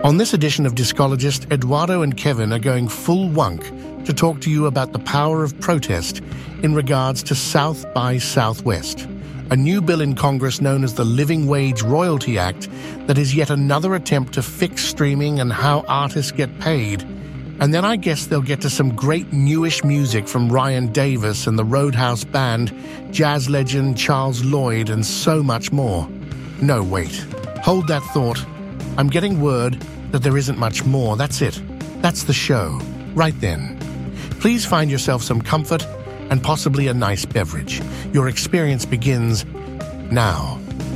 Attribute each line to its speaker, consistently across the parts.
Speaker 1: On this edition of Discologist, Eduardo and Kevin are going full wunk to talk to you about the power of protest in regards to South by Southwest, a new bill in Congress known as the Living Wage Royalty Act that is yet another attempt to fix streaming and how artists get paid. And then I guess they'll get to some great newish music from Ryan Davis and the Roadhouse Band, jazz legend Charles Lloyd, and so much more. No, wait. Hold that thought. I'm getting word that there isn't much more. That's it. That's the show. Right then. Please find yourself some comfort and possibly a nice beverage. Your experience begins now.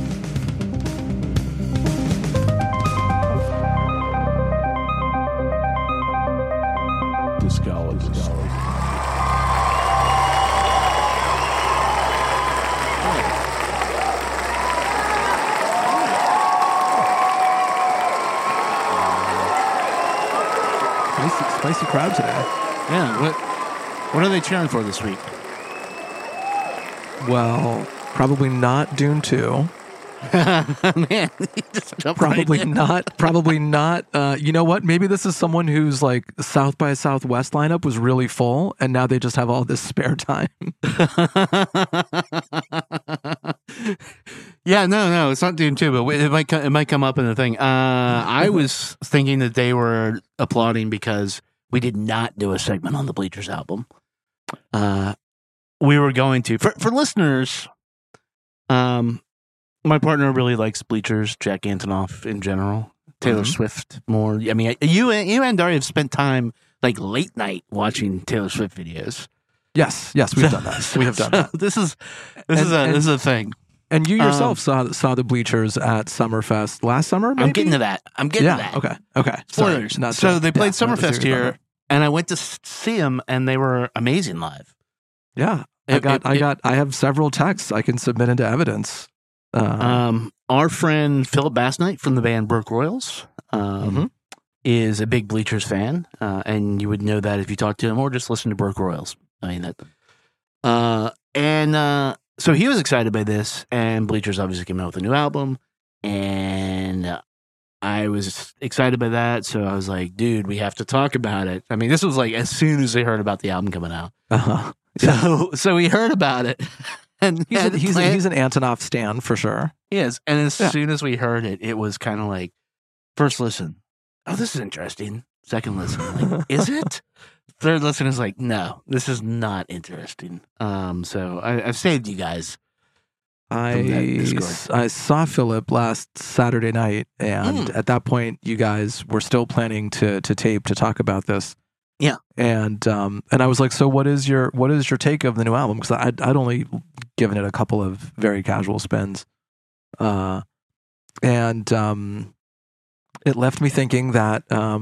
Speaker 2: Spicy crowd today.
Speaker 3: Yeah, what are they cheering for this week?
Speaker 2: Well, probably not Dune 2.
Speaker 3: Man,
Speaker 2: probably not. Probably not. You know what? Maybe this is someone whose like South by Southwest lineup was really full, and now they just have all this spare time.
Speaker 3: Yeah, no, it's not Dune 2, but it might come up in the thing. I was thinking that they were applauding because we did not do a segment on the Bleachers album. We were going to for listeners. My partner really likes Bleachers, Jack Antonoff in general, Taylor Swift more. I mean, you and Daria have spent time like late night watching Taylor Swift videos.
Speaker 2: Yes, we've done that. We have done that.
Speaker 3: This is a thing.
Speaker 2: And you yourself saw the Bleachers at Summerfest last summer, maybe?
Speaker 3: I'm getting to that. To that.
Speaker 2: Okay.
Speaker 3: Spoilers. So they played Summerfest here, and I went to see them, and they were amazing live.
Speaker 2: Yeah, I have several texts I can submit into evidence.
Speaker 3: Our friend Philip Bassnight from the band Broke Royals is a big Bleachers fan, and you would know that if you talk to him or just listen to Broke Royals. I mean that. So he was excited by this, and Bleachers obviously came out with a new album, and I was excited by that, so I was like, dude, we have to talk about it. I mean, this was like as soon as they heard about the album coming out. So we heard about it. And
Speaker 2: he's an Antonoff stan for sure.
Speaker 3: He is. And as soon as we heard it, it was kind of like, first listen, oh, this is interesting. Second listen, like, is it? Third listen is like, no, this is not interesting. So I've saved you guys.
Speaker 2: I saw Philip last Saturday night, and at that point, you guys were still planning to tape to talk about this.
Speaker 3: Yeah,
Speaker 2: and I was like, so what is your take of the new album? Because I'd only given it a couple of very casual spins, and it left me thinking that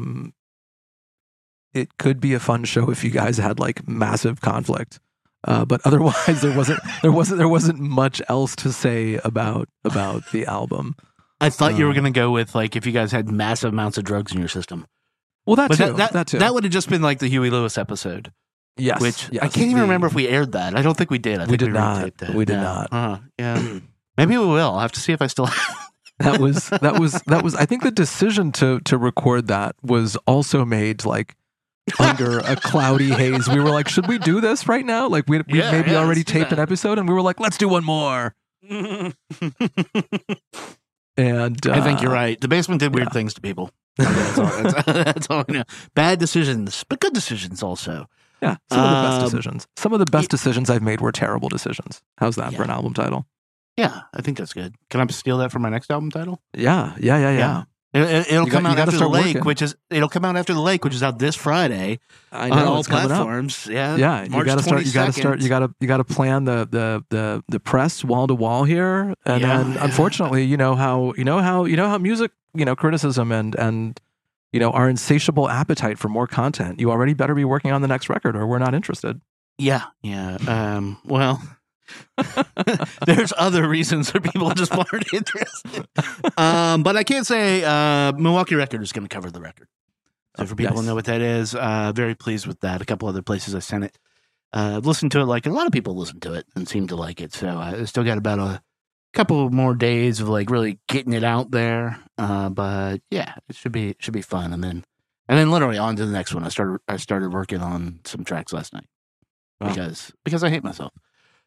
Speaker 2: it could be a fun show if you guys had like massive conflict, but otherwise there wasn't much else to say about the album.
Speaker 3: I thought you were going to go with like if you guys had massive amounts of drugs in your system.
Speaker 2: Well, that too.
Speaker 3: That would have just been like the Huey Lewis episode.
Speaker 2: Yes.
Speaker 3: Which I can't even remember if we aired that. I don't think we did. I think we
Speaker 2: did not. We did not.
Speaker 3: Yeah. Maybe we will. I'll have to see if I still
Speaker 2: That was I think the decision to record that was also made like under a cloudy haze. We were like, should we do this right now? Like we maybe already taped an episode, and we were like, let's do one more. And
Speaker 3: I think you're right. The basement did weird things to people. That's all I know. Bad decisions, but good decisions also.
Speaker 2: Yeah, some of the best decisions. Some of the best decisions I've made were terrible decisions. How's that for an album title?
Speaker 3: Yeah, I think that's good. Can I steal that for my next album title?
Speaker 2: Yeah.
Speaker 3: It'll come out after the lake, it'll come out after the lake, which is out this Friday.
Speaker 2: I know,
Speaker 3: on all platforms. Yeah,
Speaker 2: you got to plan the press wall to wall here, and then unfortunately, you know how music, criticism and our insatiable appetite for more content. You already better be working on the next record, or we're not interested.
Speaker 3: Yeah. Well. There's other reasons that people just aren't interested. But I can't say Milwaukee Record is going to cover the record. So for people who know what that is, very pleased with that. A couple other places I sent it. Listened to it, like a lot of people listen to it and seem to like it. So I still got about couple more days of like really getting it out there. But yeah, it should be fun. And then literally on to the next one. I started working on some tracks last night because I hate myself.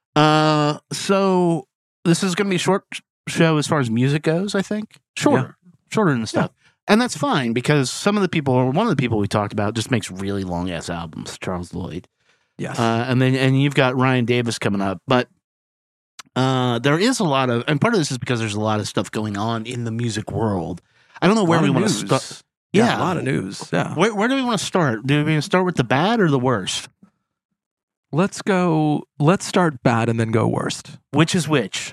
Speaker 3: So this is going to be a short show as far as music goes. I think shorter than stuff. Yeah. And that's fine because one of the people we talked about just makes really long ass albums, Charles Lloyd.
Speaker 2: Yes.
Speaker 3: And you've got Ryan Davis coming up, but there is a lot of, and part of this is because there's a lot of stuff going on in the music world. I don't know where we want to start.
Speaker 2: Yeah, a lot of news. Yeah.
Speaker 3: Where do we want to start? Do we want to start with the bad or the worst?
Speaker 2: Let's start bad and then go worst.
Speaker 3: Which is which?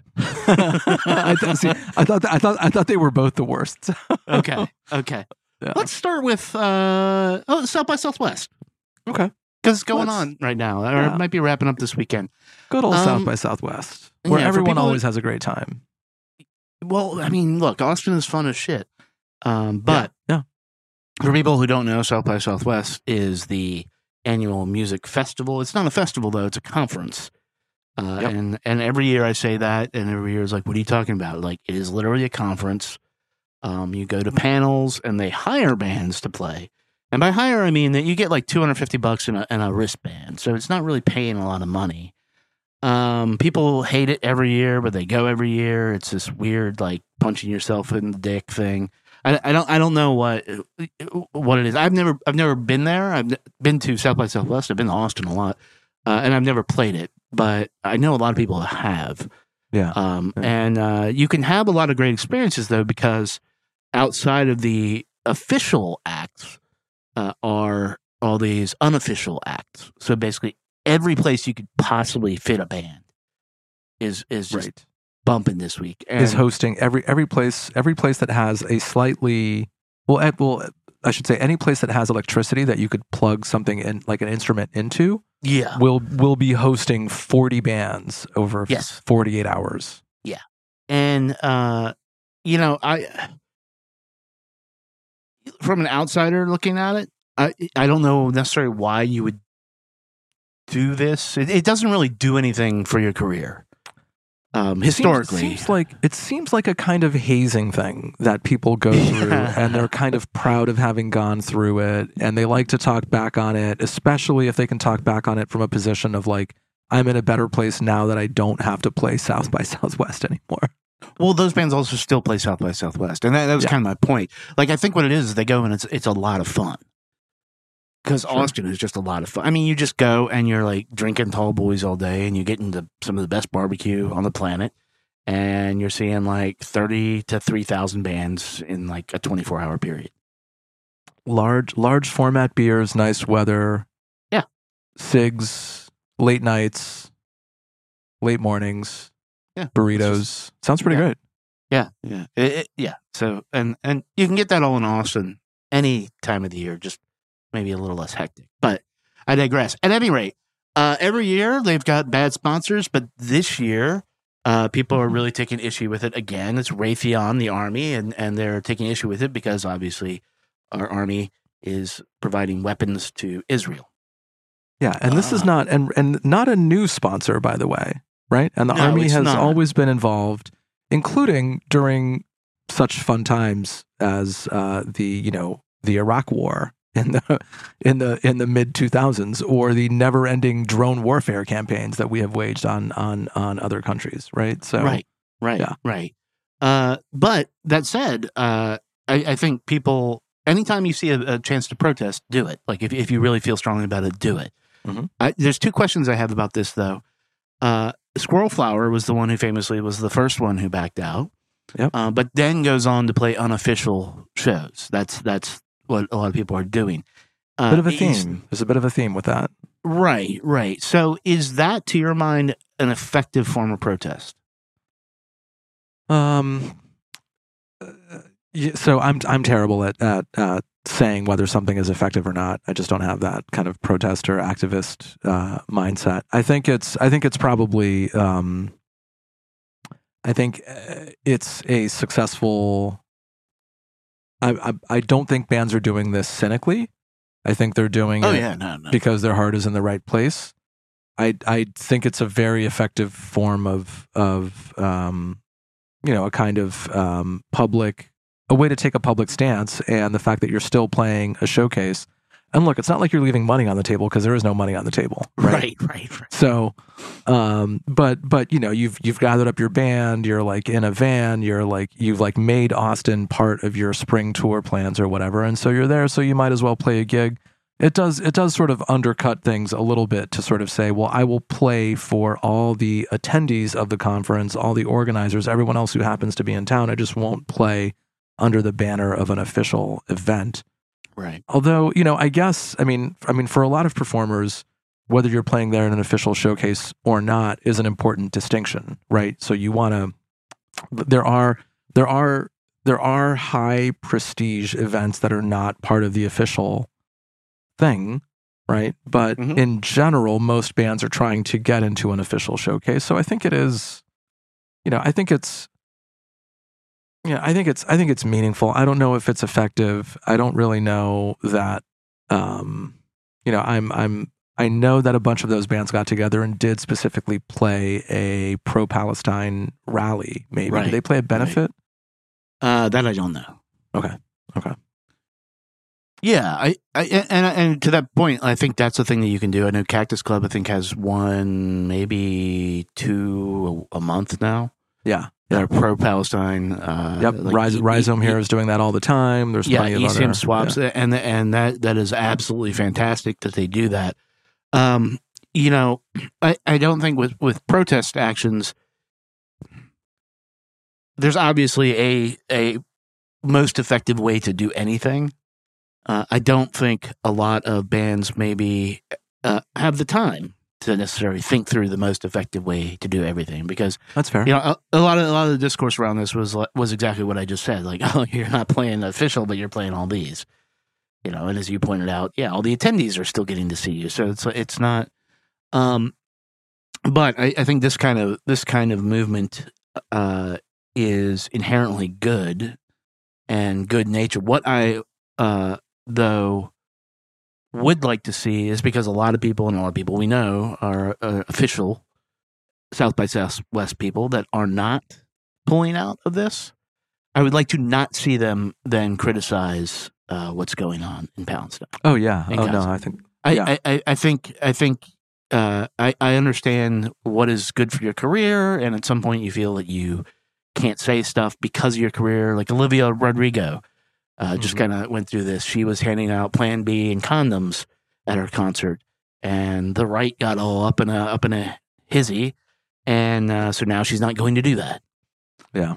Speaker 2: I thought they were both the worst.
Speaker 3: Okay. Yeah. Let's start with South by Southwest.
Speaker 2: Okay.
Speaker 3: Because it's going on right now, or it might be wrapping up this weekend.
Speaker 2: Good old South by Southwest, where everyone always has a great time.
Speaker 3: Well, I mean, look, Austin is fun as shit. But for people who don't know, South by Southwest is the annual music festival. It's not a festival though; it's a conference. And every year I say that, and every year is like, "What are you talking about?" Like, it is literally a conference. You go to panels, and they hire bands to play. And by hire, I mean that you get like $250 and a wristband. So it's not really paying a lot of money. People hate it every year, but they go every year. It's this weird, like, punching yourself in the dick thing. I don't know what it is. I've never been there. I've been to South by Southwest. I've been to Austin a lot, and I've never played it. But I know a lot of people have.
Speaker 2: Yeah.
Speaker 3: And you can have a lot of great experiences though, because outside of the official acts, are all these unofficial acts. So basically, every place you could possibly fit a band is just bumping this week. And
Speaker 2: is hosting every place that has a slightly I should say any place that has electricity that you could plug something in, like an instrument into.
Speaker 3: Yeah,
Speaker 2: will be hosting 40 bands over 48 hours.
Speaker 3: Yeah, and from an outsider looking at it, I don't know necessarily why you would do this. It doesn't really do anything for your career. Historically,
Speaker 2: it seems like a kind of hazing thing that people go through, and they're kind of proud of having gone through it, and they like to talk back on it, especially if they can talk back on it from a position of like, I'm in a better place now that I don't have to play South by Southwest anymore.
Speaker 3: Well, those bands also still play South by Southwest, and that was kind of my point. Like, I think what it is they go and it's a lot of fun. Because Austin is just a lot of fun. I mean, you just go and you're like drinking tall boys all day, and you get into some of the best barbecue on the planet, and you're seeing like 30 to 3,000 bands in like a 24-hour period.
Speaker 2: Large format beers, nice weather.
Speaker 3: Yeah.
Speaker 2: Cigs, late nights, late mornings.
Speaker 3: Yeah,
Speaker 2: burritos. Sounds pretty great.
Speaker 3: Yeah. Yeah. So, and you can get that all in Austin any time of the year, just maybe a little less hectic. But I digress. At any rate, every year they've got bad sponsors, but this year people are really taking issue with it again. It's Raytheon, the Army, and they're taking issue with it because obviously our Army is providing weapons to Israel.
Speaker 2: Yeah, and this is not and not a new sponsor, by the way. Right? And the Army has always been involved, including during such fun times as the Iraq War in the mid 2000s, or the never-ending drone warfare campaigns that we have waged on other countries. Right? So
Speaker 3: right. But that said, I think people, anytime you see a chance to protest, do it. Like if you really feel strongly about it, do it. Mm-hmm. There's two questions I have about this though. Squirrel Flower was the one who famously was the first one who backed out.
Speaker 2: Yep.
Speaker 3: But then goes on to play unofficial shows. That's what a lot of people are doing.
Speaker 2: Bit of a theme. There's a bit of a theme with that.
Speaker 3: Right. So is that, to your mind, an effective form of protest?
Speaker 2: So I'm terrible at saying whether something is effective or not. I just don't have that kind of protest or activist mindset. I think it's probably it's a successful. I don't think bands are doing this cynically. I think they're doing it because their heart is in the right place. I think it's a very effective form of a kind of a way to take a public stance, and the fact that you're still playing a showcase. And look, it's not like you're leaving money on the table, because there is no money on the table, right?
Speaker 3: Right.
Speaker 2: So, but you've gathered up your band, you're like in a van, you've like made Austin part of your spring tour plans or whatever, and so you're there, so you might as well play a gig. It does sort of undercut things a little bit to sort of say, well, I will play for all the attendees of the conference, all the organizers, everyone else who happens to be in town. I just won't play under the banner of an official event.
Speaker 3: Right.
Speaker 2: Although, I guess, for a lot of performers, whether you're playing there in an official showcase or not is an important distinction, right? So you want to, there are high prestige events that are not part of the official thing, right? But in general, most bands are trying to get into an official showcase. So I think it is, I think it's meaningful. I don't know if it's effective. I don't really know that. I know that a bunch of those bands got together and did specifically play a pro-Palestine rally. Maybe did they play a benefit?
Speaker 3: That I don't know.
Speaker 2: Okay.
Speaker 3: Yeah, and to that point, I think that's the thing that you can do. I know Cactus Club, I think, has one, maybe two a month now.
Speaker 2: Yeah.
Speaker 3: They're pro-Palestine.
Speaker 2: Yep, Rhizome here is doing that all the time. There's plenty of other
Speaker 3: ECM swaps, and that is absolutely fantastic that they do that. I don't think with protest actions, there's obviously a most effective way to do anything. I don't think a lot of bands maybe have the time to necessarily think through the most effective way to do everything, because
Speaker 2: that's fair.
Speaker 3: A lot of the discourse around this was exactly what I just said. Like, oh, you're not playing official, but you're playing all these. And as you pointed out, all the attendees are still getting to see you, so it's not. But I think this kind of movement is inherently good and good natured. What I though would like to see is, because a lot of people we know are official South by Southwest people that are not pulling out of this. I would like to not see them then criticize what's going on in Palestine.
Speaker 2: Oh yeah.
Speaker 3: Oh
Speaker 2: no, I think.
Speaker 3: Yeah. I understand what is good for your career, and at some point you feel that you can't say stuff because of your career. Like Olivia Rodrigo just kind of went through this. She was handing out Plan B and condoms at her concert, and the right got all up in a hizzy, and so now she's not going to do that.
Speaker 2: Yeah.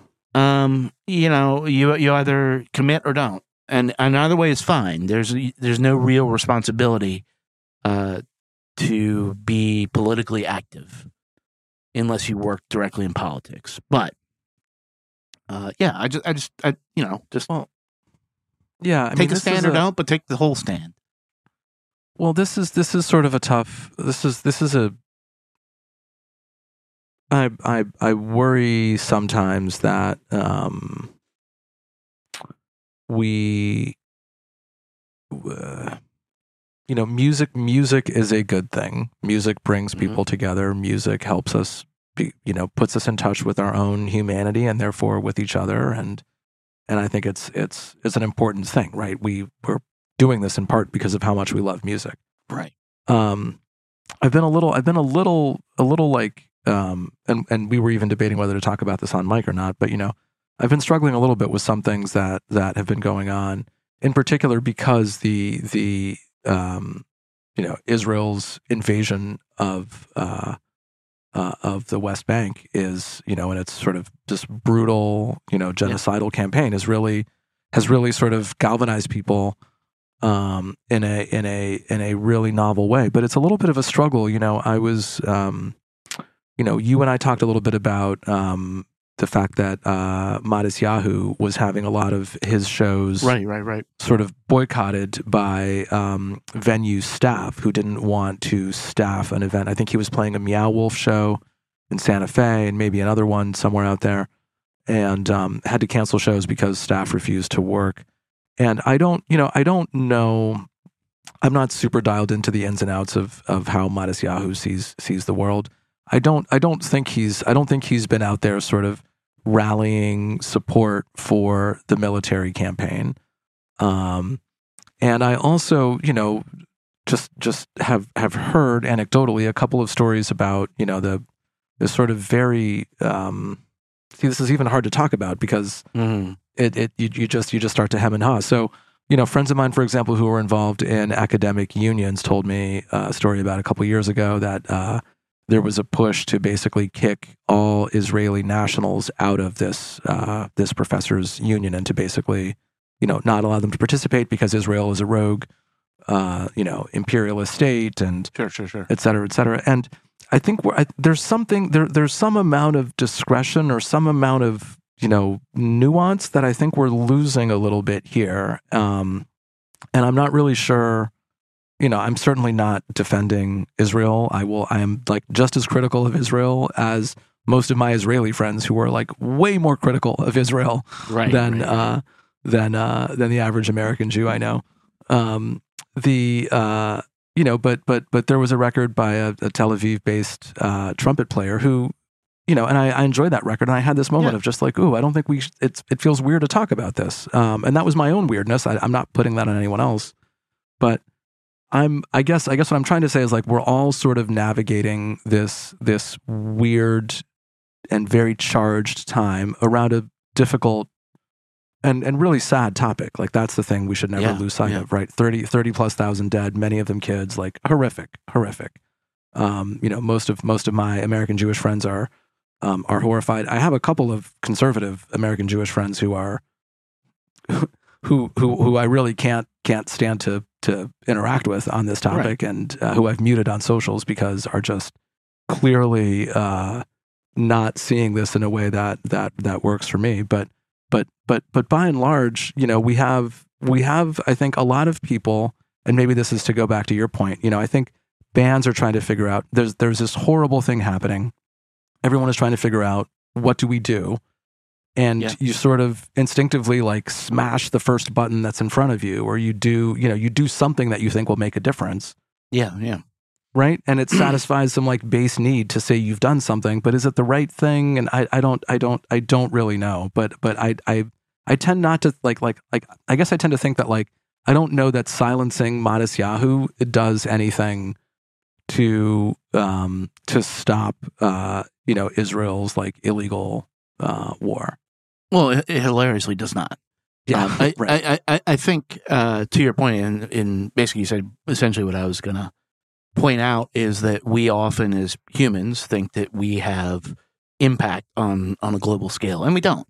Speaker 3: You either commit or don't, and either way is fine. There's no real responsibility to be politically active unless you work directly in politics. But take a stand or don't, but take the whole stand.
Speaker 2: Well, this is sort of a tough. This is a. I worry sometimes that music is a good thing. Music brings people together. Music helps us puts us in touch with our own humanity and therefore with each other, and I think it's an important thing, right? We're doing this in part because of how much we love music.
Speaker 3: Right.
Speaker 2: I've been a little like and we were even debating whether to talk about this on mic or not, but I've been struggling a little bit with some things that have been going on, in particular because the Israel's invasion of the West Bank is, and its sort of just brutal, genocidal campaign has really sort of galvanized people in a really novel way. But it's a little bit of a struggle. I was, you and I talked a little bit about the fact that Matisyahu was having a lot of his shows
Speaker 3: right
Speaker 2: sort of boycotted by venue staff who didn't want to staff an event. I think he was playing a Meow Wolf show in Santa Fe and maybe another one somewhere out there, and had to cancel shows because staff refused to work. And I don't know, I'm not super dialed into the ins and outs of how Matisyahu sees the world. I don't think he's been out there sort of rallying support for the military campaign. And I also, just have heard anecdotally a couple of stories about, the sort of very, this is even hard to talk about because you just start to hem and haw. So, friends of mine, for example, who were involved in academic unions told me a story about a couple of years ago that there was a push to basically kick all Israeli nationals out of this professors' union and to basically, not allow them to participate because Israel is a rogue, imperialist state and
Speaker 3: sure,
Speaker 2: et cetera, et cetera. And I think there's some amount of discretion or some amount of, nuance that I think we're losing a little bit here. And I'm not really sure, I'm certainly not defending Israel. I am like just as critical of Israel as most of my Israeli friends who are like way more critical of Israel than the average American Jew I know. But there was a record by a Tel Aviv-based trumpet player who, and I enjoyed that record. And I had this moment of just like, ooh, I don't think it feels weird to talk about this. And that was my own weirdness. I'm not putting that on anyone else. But I guess what I'm trying to say is like, we're all sort of navigating this weird and very charged time around a difficult and really sad topic. Like that's the thing we should never lose sight of, right? 30 plus thousand dead, many of them kids, like horrific. Most of my American Jewish friends are horrified. I have a couple of conservative American Jewish friends who are who I really can't stand to interact with on this topic, and who I've muted on socials because are just clearly not seeing this in a way that works for me. But by and large, we have I think a lot of people, and maybe this is to go back to your point. I think bands are trying to figure out there's this horrible thing happening. Everyone is trying to figure out what do we do, and you sort of instinctively like smash the first button that's in front of you, or you do something that you think will make a difference.
Speaker 3: Yeah.
Speaker 2: Right. And it satisfies some like base need to say you've done something, but is it the right thing? And I don't really know. But I tend not to like I guess I tend to think that like I don't know that silencing Matisyahu does anything to stop Israel's like illegal war.
Speaker 3: Well, it hilariously does not.
Speaker 2: Yeah,
Speaker 3: right. I think to your point, in basically you said essentially what I was gonna point out is that we often as humans think that we have impact on a global scale, and we don't.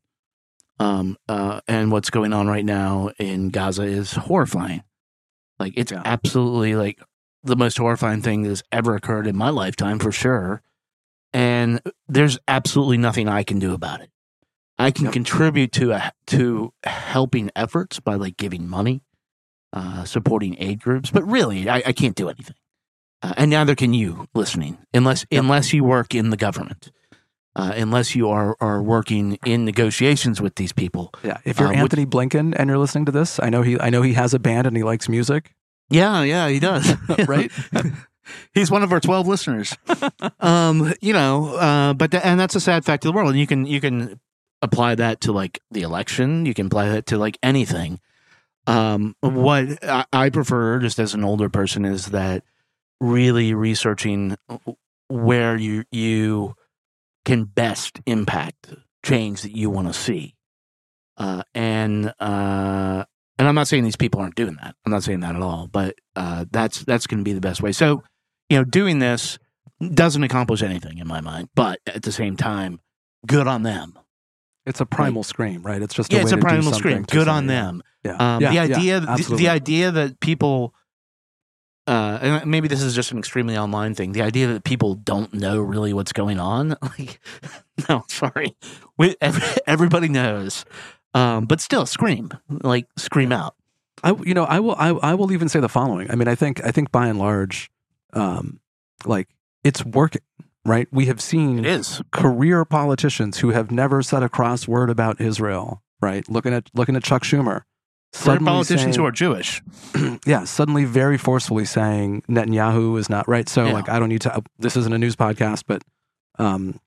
Speaker 3: And what's going on right now in Gaza is horrifying. Like it's absolutely like the most horrifying thing that has ever occurred in my lifetime for sure. And there's absolutely nothing I can do about it. I can contribute to helping efforts by like giving money, supporting aid groups, but really I can't do anything. And neither can you listening, unless you work in the government, unless you are working in negotiations with these people.
Speaker 2: Yeah, if you're Anthony Blinken and you're listening to this, I know he has a band and he likes music.
Speaker 3: Yeah, he does.
Speaker 2: Right?
Speaker 3: He's one of our 12 listeners. And that's a sad fact of the world. And you can apply that to like the election. You can apply that to like anything. What I prefer, just as an older person, is that really researching where you can best impact change that you want to see. And I'm not saying these people aren't doing that. I'm not saying that at all. But that's going to be the best way. So, doing this doesn't accomplish anything in my mind. But at the same time, good on them.
Speaker 2: It's a primal scream, right? It's just a way
Speaker 3: it's a
Speaker 2: to
Speaker 3: primal
Speaker 2: do
Speaker 3: scream. Good on them.
Speaker 2: Yeah.
Speaker 3: The idea that people, and maybe this is just an extremely online thing. The idea that people don't know really what's going on. Like, no, sorry, everybody knows. But still, scream out.
Speaker 2: I will even say the following. I mean, I think by and large, like it's working. Right, we have seen career politicians who have never said a cross word about Israel. Right, looking at Chuck Schumer,
Speaker 3: politicians who are Jewish,
Speaker 2: suddenly very forcefully saying Netanyahu is not right. So like, I don't need to. This isn't a news podcast, but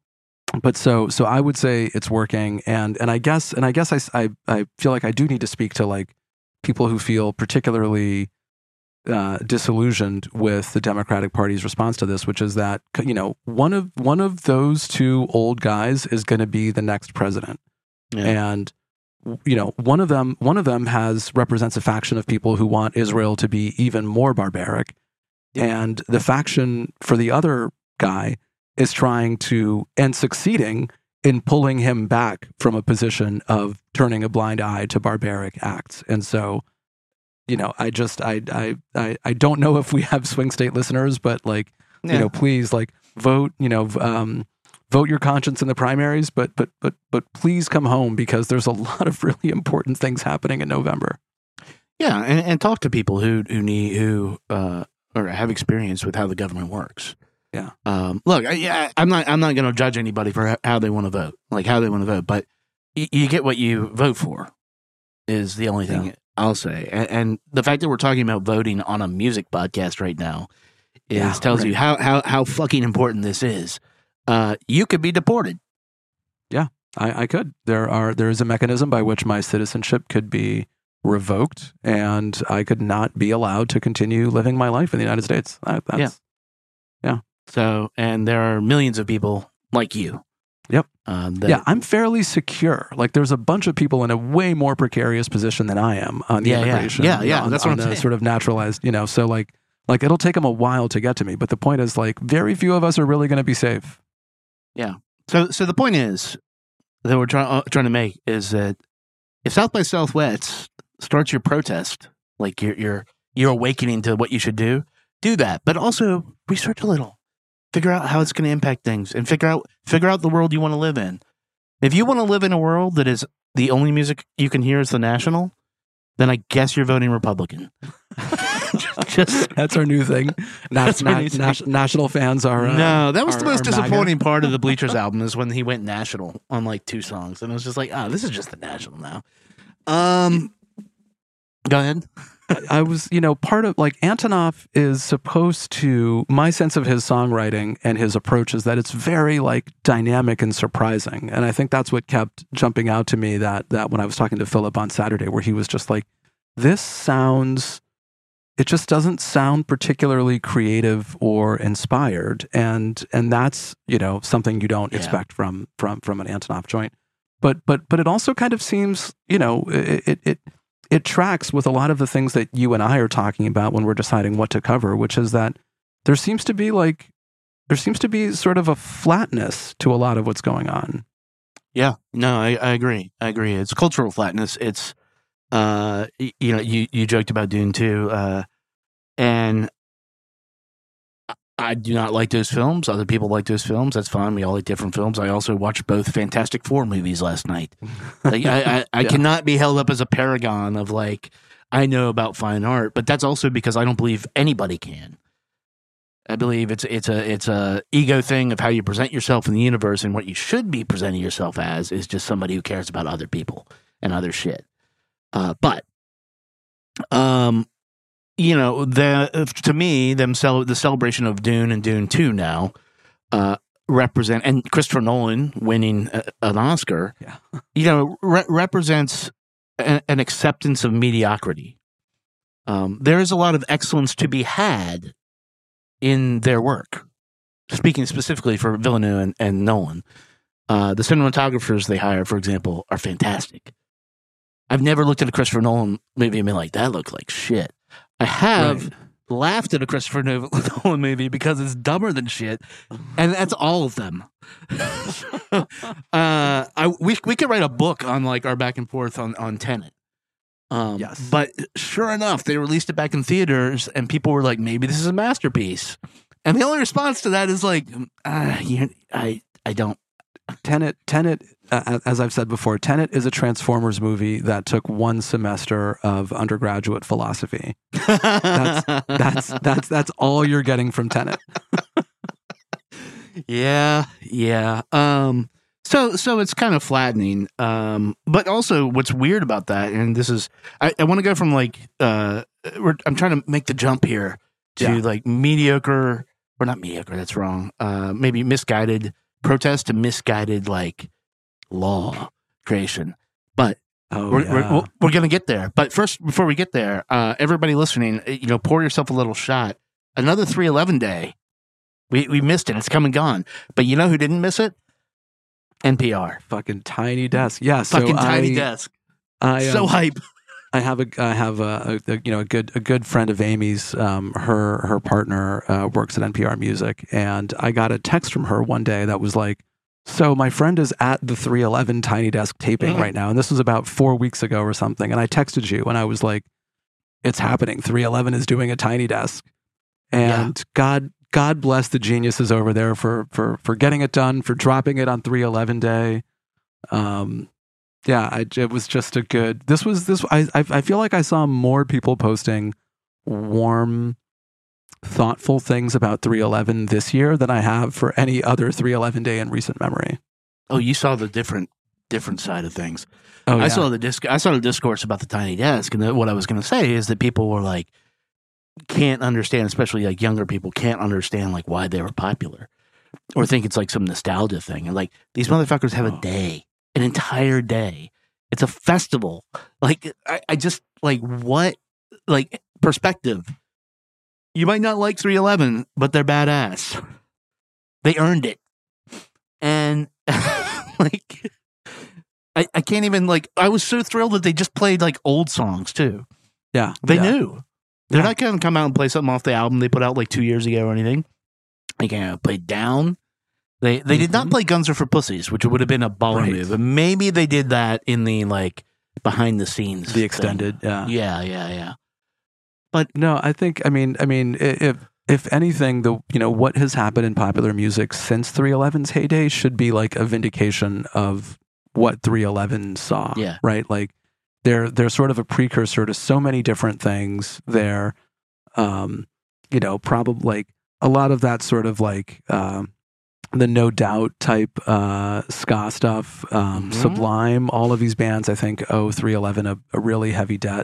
Speaker 2: but so I would say it's working, and I guess I feel like I do need to speak to like people who feel particularly disillusioned with the Democratic Party's response to this, which is that, you know, one of those two old guys is going to be the next president, and you know, one of them represents a faction of people who want Israel to be even more barbaric, and the faction for the other guy is trying to and succeeding in pulling him back from a position of turning a blind eye to barbaric acts. And so, you know, I don't know if we have swing state listeners, but like, you know, please like vote, you know, vote your conscience in the primaries, but please come home, because there's a lot of really important things happening in November.
Speaker 3: Yeah, and talk to people who or have experience with how the government works.
Speaker 2: Yeah.
Speaker 3: Look, I'm not going to judge anybody for how they want to vote, but you get what you vote for is the only thing I'll say. And the fact that we're talking about voting on a music podcast right now tells you how fucking important this is. You could be deported.
Speaker 2: Yeah, I could. There is a mechanism by which my citizenship could be revoked, and I could not be allowed to continue living my life in the United States. Yeah.
Speaker 3: So, and there are millions of people like you.
Speaker 2: Yep. I'm fairly secure. Like, there's a bunch of people in a way more precarious position than I am on the immigration.
Speaker 3: Yeah. That's what I'm saying.
Speaker 2: Sort of naturalized, you know. So like it'll take them a while to get to me. But the point is, like, very few of us are really going to be safe.
Speaker 3: Yeah. So the point is that we're trying to make is that if South by Southwest starts your protest, like you're awakening to what you should do that. But also research a little. Figure out how it's going to impact things, and figure out the world you want to live in. If you want to live in a world that is the only music you can hear is the National, then I guess you're voting Republican.
Speaker 2: That's our new thing. National fans are
Speaker 3: no. That was the most disappointing
Speaker 2: MAGA.
Speaker 3: part of the Bleachers album is when he went national on like 2 songs, and it was just like, this is just the National now. Go ahead.
Speaker 2: I was, you know, part of, like, Antonov is supposed to, my sense of his songwriting and his approach is that it's very, like, dynamic and surprising. And I think that's what kept jumping out to me that when I was talking to Philip on Saturday, where he was just like, it just doesn't sound particularly creative or inspired. And that's, you know, something you don't expect from an Antonov joint. But it also kind of seems, you know, it tracks with a lot of the things that you and I are talking about when we're deciding what to cover, which is that there seems to be sort of a flatness to a lot of what's going on.
Speaker 3: Yeah, no, I agree. It's cultural flatness. It's, you know, you joked about Dune 2, and I do not like those films. Other people like those films. That's fine. We all like different films. I also watched both Fantastic Four movies last night. Like, I cannot be held up as a paragon of, like, I know about fine art, but that's also because I don't believe anybody can. I believe it's a ego thing of how you present yourself in the universe, and what you should be presenting yourself as is just somebody who cares about other people and other shit. But you know, to me, the celebration of Dune and Dune 2 now represent, and Christopher Nolan winning an Oscar, you know, represents an acceptance of mediocrity. There is a lot of excellence to be had in their work. Speaking specifically for Villeneuve and Nolan, the cinematographers they hire, for example, are fantastic. I've never looked at a Christopher Nolan movie and been like, that looked like shit. I have laughed at a Christopher Nolan movie because it's dumber than shit, and that's all of them. We could write a book on, like, our back and forth on Tenet.
Speaker 2: Yes.
Speaker 3: But sure enough, they released it back in theaters, and people were like, maybe this is a masterpiece. And the only response to that is like, I don't.
Speaker 2: Tenet, as I've said before, Tenet is a Transformers movie that took 1 semester of undergraduate philosophy. That's all you're getting from Tenet.
Speaker 3: Yeah. So it's kind of flattening. But also, what's weird about that, and this is, I want to go from, like, I'm trying to make the jump here to like mediocre, or not mediocre. That's wrong. Maybe misguided protest to misguided like law creation. But we're going to get there. But first, before we get there, everybody listening, pour yourself a little shot. Another 311 day. We missed it. It's come and gone. But you know who didn't miss it? NPR.
Speaker 2: Fucking Tiny Desk. Yeah.
Speaker 3: Fucking Tiny Desk. So hype.
Speaker 2: I have a good friend of Amy's. Her partner works at NPR Music, and I got a text from her one day that was like, "So my friend is at the 311 Tiny Desk taping right now," and this was about 4 weeks ago or something. And I texted you, and I was like, "It's happening. 311 is doing a Tiny Desk," and God bless the geniuses over there for getting it done, for dropping it on 311 day. It was just a good. I feel like I saw more people posting warm, thoughtful things about 311 this year than I have for any other 311 day in recent memory.
Speaker 3: Oh, you saw the different side of things.
Speaker 2: Oh, yeah.
Speaker 3: I saw the discourse about the Tiny Desk, and what I was going to say is that people were like, can't understand, especially like younger people can't understand like why they were popular, or think it's like some nostalgia thing. And like these motherfuckers have a day. An entire day. It's a festival. Like, I just, like, what? Like, perspective. You might not like 311, but they're badass. They earned it. And, like, I can't even, like, I was so thrilled that they just played, like, old songs, too.
Speaker 2: Yeah.
Speaker 3: They knew. They're not going to come out and play something off the album they put out, like, 2 years ago or anything. They can't play Down. They did not play Guns Are for Pussies, which would have been a baller move. But maybe they did that in the like behind the scenes,
Speaker 2: the extended,
Speaker 3: thing. Yeah. But
Speaker 2: no, I think I mean, if anything, what has happened in popular music since 311's heyday should be like a vindication of what 311 saw.
Speaker 3: Yeah.
Speaker 2: Right. Like they're sort of a precursor to so many different things. They're, probably like a lot of that sort of like. The No Doubt type ska stuff, Sublime, all of these bands, I think, owe 311 a really heavy debt.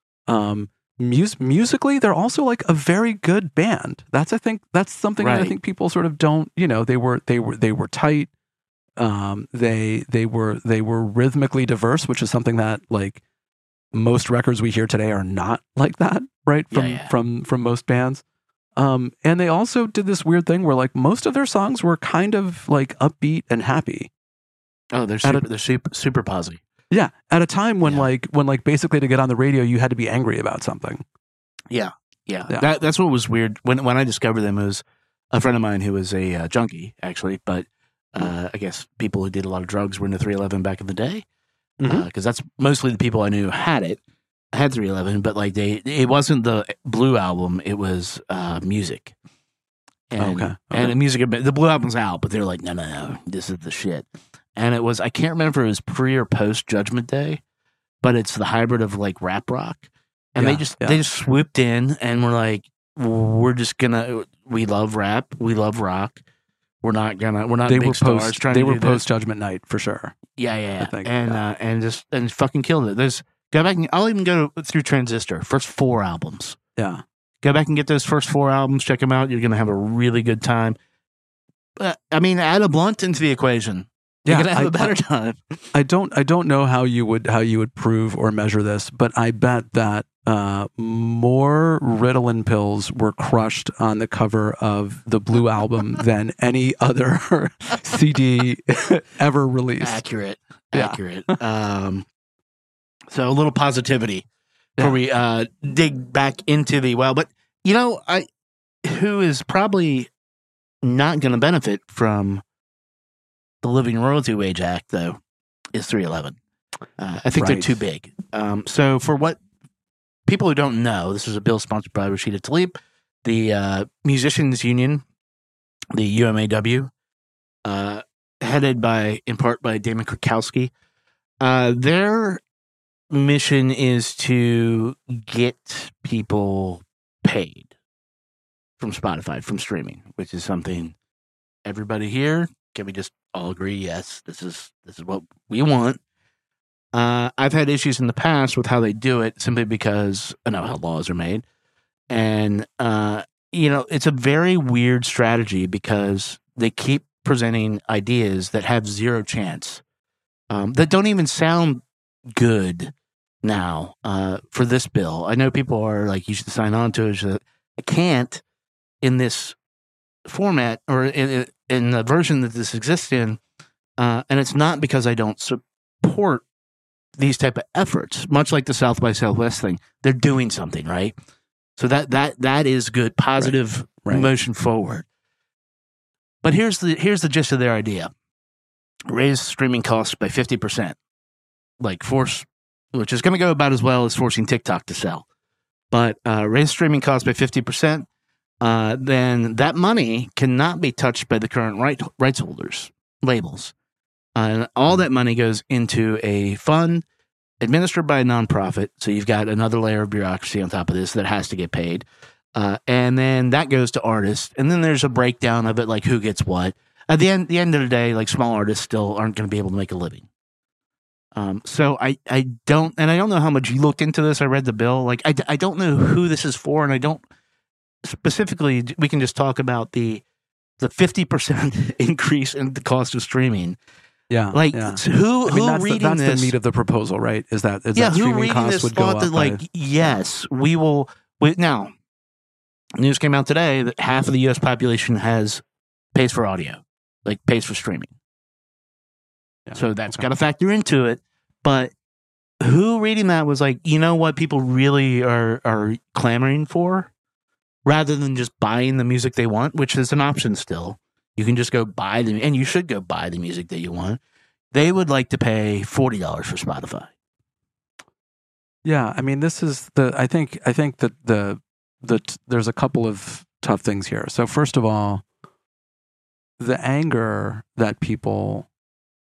Speaker 2: Musically, they're also like a very good band. That's something that I think people sort of don't. They were tight. They were rhythmically diverse, which is something that like most records we hear today are not like that, right? From most bands. And they also did this weird thing where like most of their songs were kind of like upbeat and happy.
Speaker 3: Oh, they're super positive.
Speaker 2: Yeah. At a time when like basically to get on the radio, you had to be angry about something.
Speaker 3: Yeah. That's what was weird. When I discovered them, it was a friend of mine who was a junkie actually, but I guess people who did a lot of drugs were into 311 back in the day. Cause that's mostly the people I knew had 311, but like it wasn't the Blue album, it was Music. And, and the Music, the Blue album's out, but they're like, no, this is the shit. And it was, I can't remember if it was pre or post Judgment Day, but it's the hybrid of like rap rock. And they just swooped in and were like, we love rap, we love rock. We're not big stars trying to do this. They were post
Speaker 2: Judgment Night for sure.
Speaker 3: Yeah. And fucking killed it. Go back and I'll even go through Transistor. First 4 albums.
Speaker 2: Yeah.
Speaker 3: Go back and get those first 4 albums. Check them out. You're going to have a really good time. Add a blunt into the equation. You're going to have a better time.
Speaker 2: I don't know how you would prove or measure this, but I bet that more Ritalin pills were crushed on the cover of the Blue album than any other CD ever released.
Speaker 3: Accurate. So a little positivity before we dig back into the well. But, who is probably not going to benefit from the Living Royalty Wage Act, though, is 311. I think they're too big. So for what people who don't know, this is a bill sponsored by Rashida Tlaib, the Musicians Union, the UMAW, headed in part by Damon Krakowski. Their mission is to get people paid from Spotify, from streaming, which is something everybody here, can we just all agree, yes, this is what we want. I've had issues in the past with how they do it simply because I know how laws are made. And, it's a very weird strategy because they keep presenting ideas that have zero chance, that don't even sound good now for this bill. I know people are like, you should sign on to it. I can't in this format or in the version that this exists in. And it's not because I don't support these type of efforts, much like the South by Southwest thing. They're doing something, right? So that is good, positive motion forward. But here's the gist of their idea: raise streaming costs by 50%, like force, which is going to go about as well as forcing TikTok to sell. But raise streaming costs by 50%, then that money cannot be touched by the current rights holders, labels. And all that money goes into a fund administered by a nonprofit. So you've got another layer of bureaucracy on top of this that has to get paid. And then that goes to artists. And then there's a breakdown of it, like who gets what. At the end of the day, like small artists still aren't going to be able to make a living. So I don't know how much you looked into this. I read the bill. Like I don't know who this is for. And I don't specifically, we can just talk about the 50% increase in the cost of streaming.
Speaker 2: Yeah,
Speaker 3: like
Speaker 2: So
Speaker 3: who reading
Speaker 2: that's
Speaker 3: this?
Speaker 2: The meat of the proposal, right? Is that
Speaker 3: who
Speaker 2: streaming
Speaker 3: reading
Speaker 2: costs
Speaker 3: this
Speaker 2: would go
Speaker 3: thought
Speaker 2: up?
Speaker 3: That like yes, we will. Now, news came out today that half of the U.S. population pays for audio, like pays for streaming. Yeah, so that's got to factor into it. But who reading that was like, you know what people really are clamoring for, rather than just buying the music they want, which is an option still. You can just go buy them, and you should go buy the music that you want. They would like to pay $40 for Spotify.
Speaker 2: Yeah, I mean, this is I think that there's a couple of tough things here. So first of all, the anger that people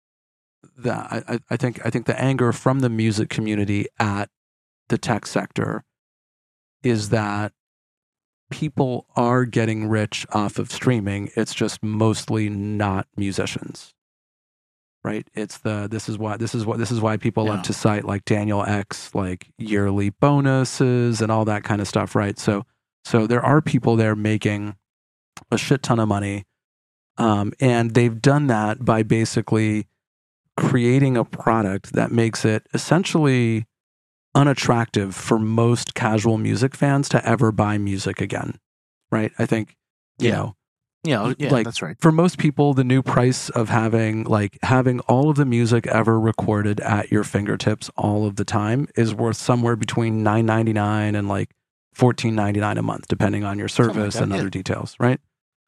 Speaker 2: I think the anger from the music community at the tech sector is that people are getting rich off of streaming. It's just mostly not musicians, right? This is why people love to cite like Daniel X, like yearly bonuses and all that kind of stuff, right? So there are people there making a shit ton of money, and they've done that by basically creating a product that makes it essentially unattractive for most casual music fans to ever buy music again, right? I think, you know, like,
Speaker 3: that's right.
Speaker 2: For most people, the new price of having all of the music ever recorded at your fingertips all of the time is worth somewhere between $9.99 and like $14.99 a month, depending on your service and other details, right?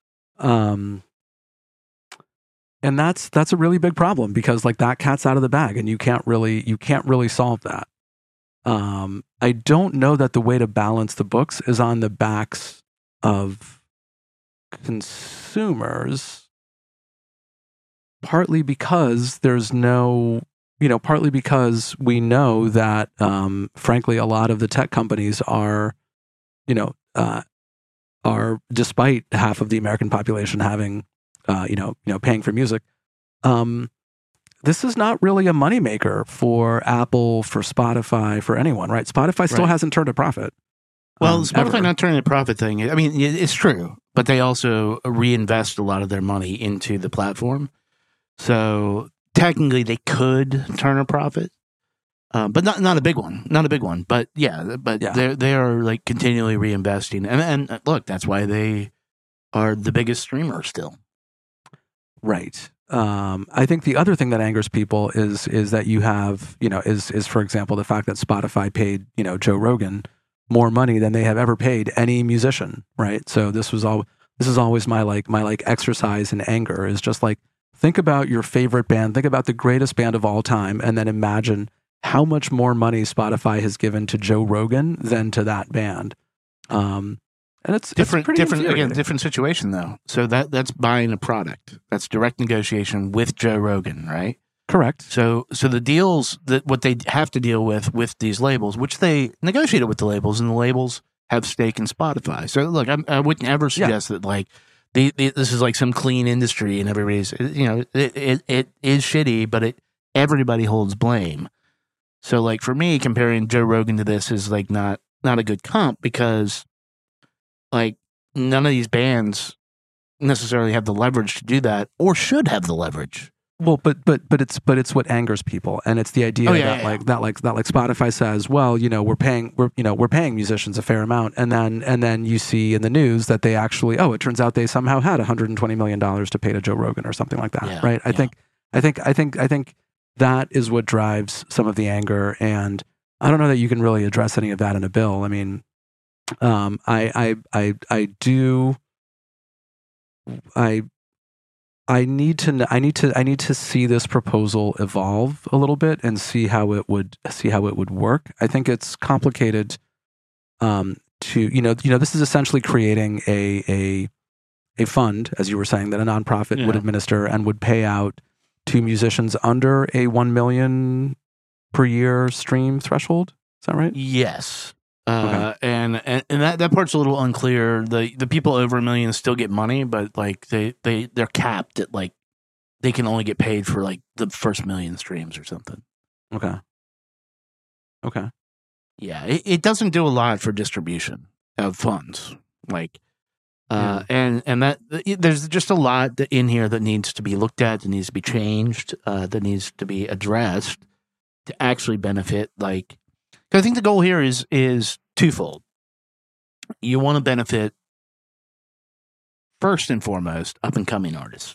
Speaker 2: And that's a really big problem because like that cat's out of the bag, and you can't really solve that. I don't know that the way to balance the books is on the backs of consumers, partly because partly because we know that, frankly, a lot of the tech companies are despite half of the American population having, paying for music, this is not really a moneymaker for Apple, for Spotify, for anyone, right? Spotify still hasn't turned a profit.
Speaker 3: Well, Spotify not turning a profit thing, I mean, it's true, but they also reinvest a lot of their money into the platform. So technically they could turn a profit, but not a big one, But they are like continually reinvesting. And look, that's why they are the biggest streamer still.
Speaker 2: Right. I think the other thing that angers people is that you have, is for example, the fact that Spotify paid, Joe Rogan more money than they have ever paid any musician. Right. So this is always my exercise in anger is just like, think about your favorite band, think about the greatest band of all time, and then imagine how much more money Spotify has given to Joe Rogan than to that band. And it's different
Speaker 3: situation though. So that's buying a product. That's direct negotiation with Joe Rogan, right?
Speaker 2: Correct.
Speaker 3: So the deals that what they have to deal with these labels, which they negotiated with the labels, and the labels have stake in Spotify. So look, I wouldn't ever suggest that like this is like some clean industry and everybody's, it is shitty, but everybody holds blame. So like for me, comparing Joe Rogan to this is like not a good comp because like none of these bands necessarily have the leverage to do that, or should have the leverage.
Speaker 2: Well, but it's what angers people, and it's the idea that Spotify says, well, we're paying musicians a fair amount, and then you see in the news that they actually, it turns out they somehow had $120 million to pay to Joe Rogan or something like that, right? I think that is what drives some of the anger, and I don't know that you can really address any of that in a bill. I mean, I need to see this proposal evolve a little bit and see how it would work. I think it's complicated. This is essentially creating a fund, as you were saying, that a nonprofit would administer and would pay out to musicians under a 1 million per year stream threshold. Is that right?
Speaker 3: Yes. Okay. And that part's a little unclear. The people over 1 million still get money, but like they're capped at like they can only get paid for like the first 1 million streams or something.
Speaker 2: Okay.
Speaker 3: Yeah, it doesn't do a lot for distribution of funds. Like, and that there's just a lot in here that needs to be looked at, that needs to be changed, that needs to be addressed to actually benefit. Like, I think the goal here is twofold. You want to benefit, first and foremost, up-and-coming artists.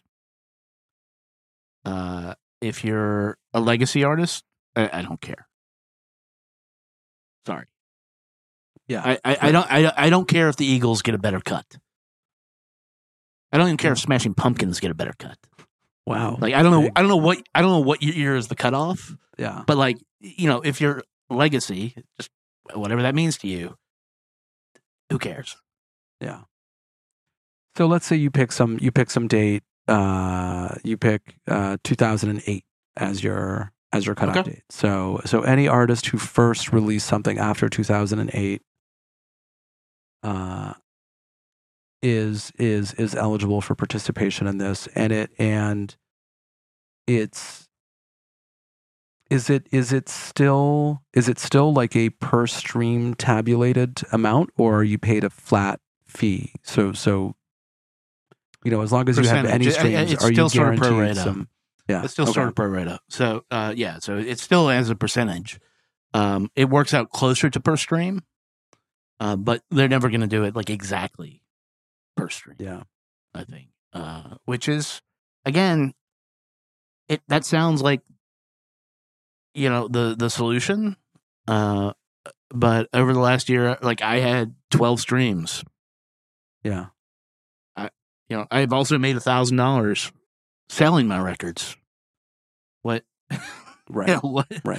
Speaker 3: If you're a legacy artist, I don't care. Sorry.
Speaker 2: Yeah.
Speaker 3: I don't care if the Eagles get a better cut. I don't even care if Smashing Pumpkins get a better cut.
Speaker 2: Wow.
Speaker 3: Like I don't know what year is the cutoff.
Speaker 2: Yeah.
Speaker 3: But like, if you're legacy, just whatever that means to you, who cares?
Speaker 2: Yeah. So let's say you pick some date. You pick 2008 as your cutoff date. So any artist who first released something after 2008 is eligible for participation in this, Is it still like a per stream tabulated amount, or are you paid a flat fee? So as long as you have any streams, are you guaranteed some? Yeah,
Speaker 3: it's still sort of pro rata. So so it's still as a percentage. It works out closer to per stream, but they're never going to do it like exactly per stream.
Speaker 2: Yeah,
Speaker 3: I think, which is again, that sounds like the solution. But over the last year, like I had 12 streams.
Speaker 2: Yeah,
Speaker 3: I've also made $1,000 selling my records. What?
Speaker 2: Right.
Speaker 3: What?
Speaker 2: Right.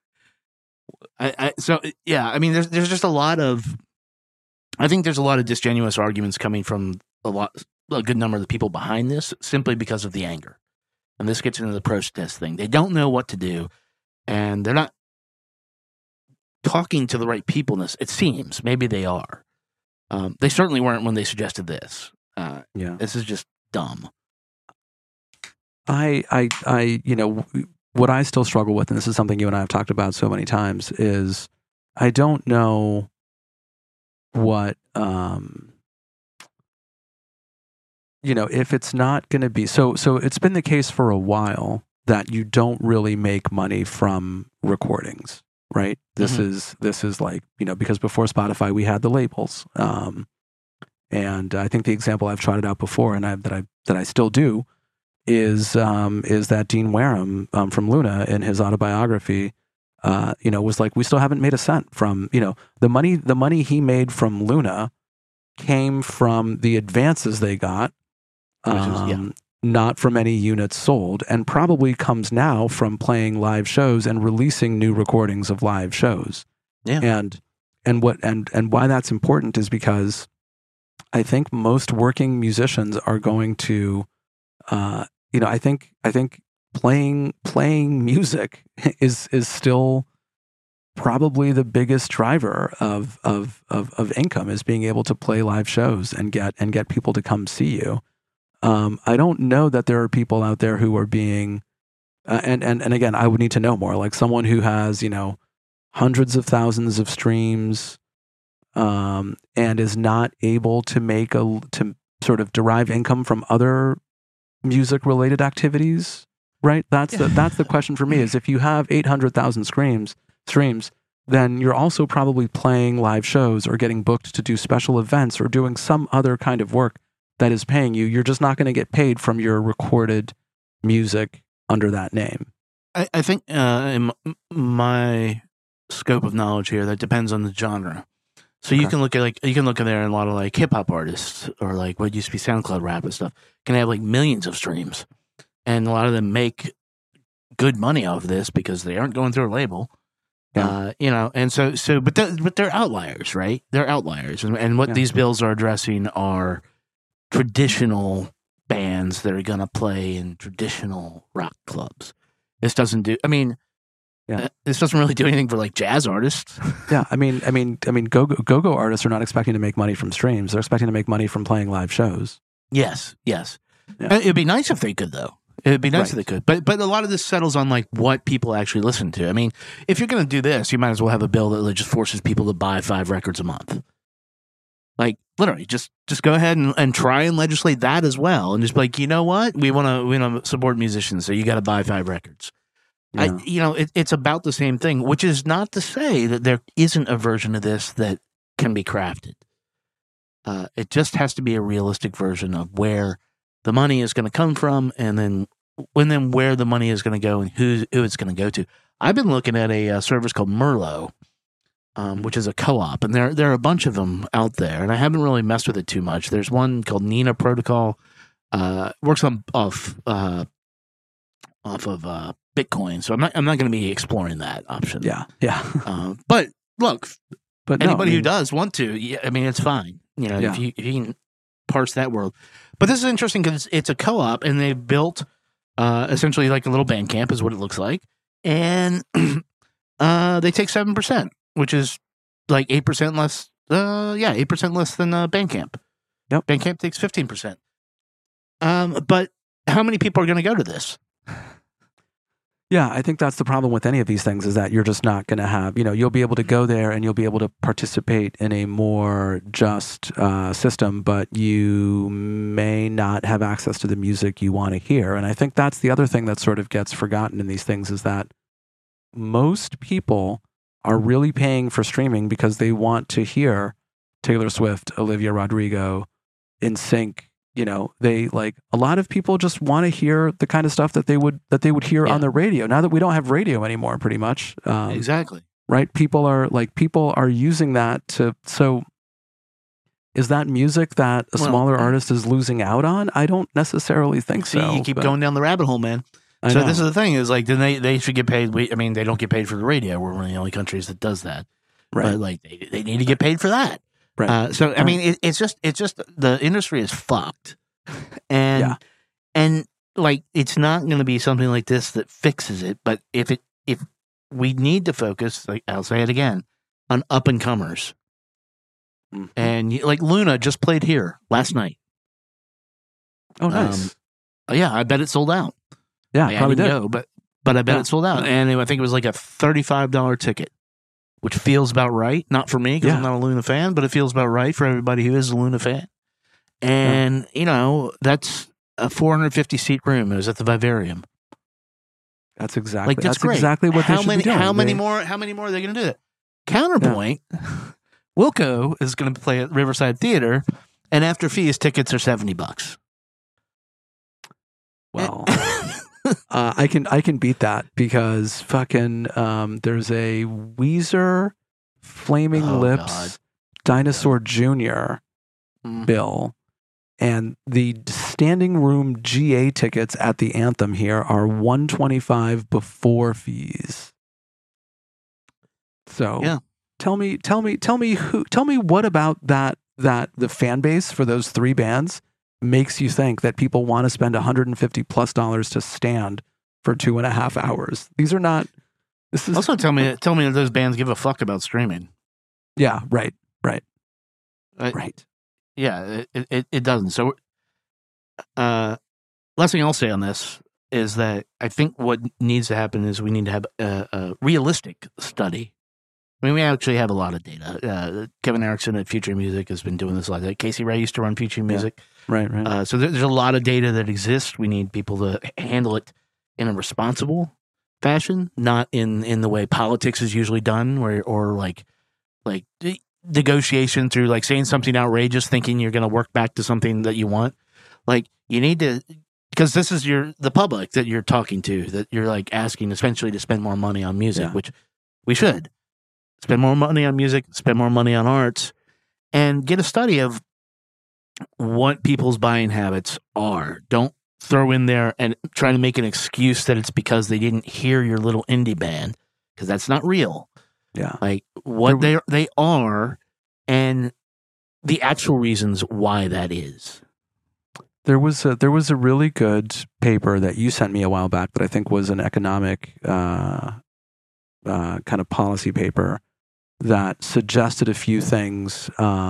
Speaker 3: I mean, there's just a lot of. I think there's a lot of disingenuous arguments coming from a good number of the people behind this, simply because of the anger, and this gets into the protest thing. They don't know what to do, and they're not talking to the right people. It seems maybe they are. They certainly weren't when they suggested this. This is just dumb.
Speaker 2: What I still struggle with, and this is something you and I have talked about so many times, is I don't know what, if it's not going to be, so it's been the case for a while that you don't really make money from recordings, right? This is like, because before Spotify, we had the labels. And I think the example I've trotted out before, and that I still do, is that Dean Wareham from Luna in his autobiography, was like, we still haven't made a cent from, the money he made from Luna came from the advances they got, not from any units sold, and probably comes now from playing live shows and releasing new recordings of live shows.
Speaker 3: Yeah.
Speaker 2: And why that's important is because I think most working musicians are going to, I think playing music is still probably the biggest driver of income, is being able to play live shows and get people to come see you. I don't know that there are people out there who are being, and again, I would need to know more, like someone who has, hundreds of thousands of streams, and is not able to sort of derive income from other music related activities, right? That's the question for me, is if you have 800,000 streams, then you're also probably playing live shows or getting booked to do special events or doing some other kind of work that is paying you. You're just not going to get paid from your recorded music under that name.
Speaker 3: I think in my scope of knowledge here, that depends on the genre. So you can look at there and a lot of like hip hop artists or like what used to be SoundCloud rap and stuff can have like millions of streams, and a lot of them make good money off of this because they aren't going through a label.
Speaker 2: Yeah.
Speaker 3: And but they're outliers, right? They're outliers, and what these bills are addressing are traditional bands that are going to play in traditional rock clubs. This doesn't do. I mean, this doesn't really do anything for like jazz artists.
Speaker 2: Yeah, I mean, go-go artists are not expecting to make money from streams. They're expecting to make money from playing live shows.
Speaker 3: Yes.
Speaker 2: Yeah.
Speaker 3: It'd be nice if they could, though. It'd be nice if they could. But a lot of this settles on like what people actually listen to. I mean, if you're going to do this, you might as well have a bill that just forces people to buy 5 records a month. Like literally, just go ahead and try and legislate that as well, and just be like, you know what, we want to support musicians, so you got to buy 5 records. Yeah. It's about the same thing, which is not to say that there isn't a version of this that can be crafted. It just has to be a realistic version of where the money is going to come from, and then where the money is going to go and who it's going to go to. I've been looking at a service called Merlo, which is a co-op, and there are a bunch of them out there, and I haven't really messed with it too much. There's one called Nina Protocol, works off of Bitcoin, so I'm not going to be exploring that option.
Speaker 2: Yeah.
Speaker 3: But look,
Speaker 2: but
Speaker 3: anybody who does want to, I mean, it's fine. If you can parse that world. But this is interesting because it's a co-op, and they've built essentially like a little band camp is what it looks like, and they take 7%, which is like 8% less. 8% less than Bandcamp.
Speaker 2: Yep.
Speaker 3: Bandcamp takes 15%. But how many people are going to go to this?
Speaker 2: Yeah, I think that's the problem with any of these things, is that you're just not going to have, you'll be able to go there and you'll be able to participate in a more just system, but you may not have access to the music you want to hear. And I think that's the other thing that sort of gets forgotten in these things, is that most people are really paying for streaming because they want to hear Taylor Swift, Olivia Rodrigo, NSYNC. They like, a lot of people just want to hear the kind of stuff that they would hear on the radio. Now that we don't have radio anymore, pretty much.
Speaker 3: Exactly.
Speaker 2: Right. People are using that to. So is that music that a smaller artist is losing out on? I don't necessarily think so.
Speaker 3: You keep going down the rabbit hole, man. So this is the thing, is like, then they should get paid. They don't get paid for the radio. We're one of the only countries that does that.
Speaker 2: Right.
Speaker 3: But like, they need to get paid for that. Right. I mean, it's just the industry is fucked, and like, it's not going to be something like this that fixes it. But if we need to focus, like, I'll say it again, on up and comers, and like Luna just played here last night.
Speaker 2: Oh, nice.
Speaker 3: Yeah, I bet it sold out.
Speaker 2: Yeah,
Speaker 3: I
Speaker 2: probably
Speaker 3: didn't
Speaker 2: did.
Speaker 3: go, but I bet it sold out, and I think it was like a $35 ticket. Which feels about right. Not for me, because I'm not a Luna fan, but it feels about right for everybody who is a Luna fan. And, that's a 450-seat room. It was at the Vivarium.
Speaker 2: That's exactly,
Speaker 3: that's great.
Speaker 2: Exactly what they should be doing.
Speaker 3: How many more are they going to do that? Counterpoint, Wilco is going to play at Riverside Theater, and after fees, tickets are $70.
Speaker 2: Well... I can beat that, because fucking there's a Weezer, Flaming Lips, Dinosaur Jr. bill, and the standing room GA tickets at the Anthem here are $125 before fees. So tell me what about that the fan base for those 3 bands makes you think that people want to spend $150+ to stand for 2.5 hours. These are not. This is
Speaker 3: also tell me if those bands give a fuck about streaming.
Speaker 2: Yeah, right.
Speaker 3: Yeah, it doesn't. So, last thing I'll say on this is that I think what needs to happen is we need to have a realistic study. I mean, we actually have a lot of data. Kevin Erickson at Future Music has been doing this a lot. Casey Ray used to run Future Music.
Speaker 2: Right.
Speaker 3: So there's a lot of data that exists. We need people to handle it in a responsible fashion, not in the way politics is usually done, or like negotiation through like saying something outrageous, thinking you're going to work back to something that you want. Like you need to, because this is the public that you're talking to, that you're like asking essentially to spend more money on music, which we should spend more money on music, spend more money on arts, and get a study of what people's buying habits are. Don't throw in there and try to make an excuse that it's because they didn't hear your little indie band, because that's not real.
Speaker 2: Yeah.
Speaker 3: Like what they are and the actual reasons why that is.
Speaker 2: There was a really good paper that you sent me a while back that I think was an economic kind of policy paper that suggested a few things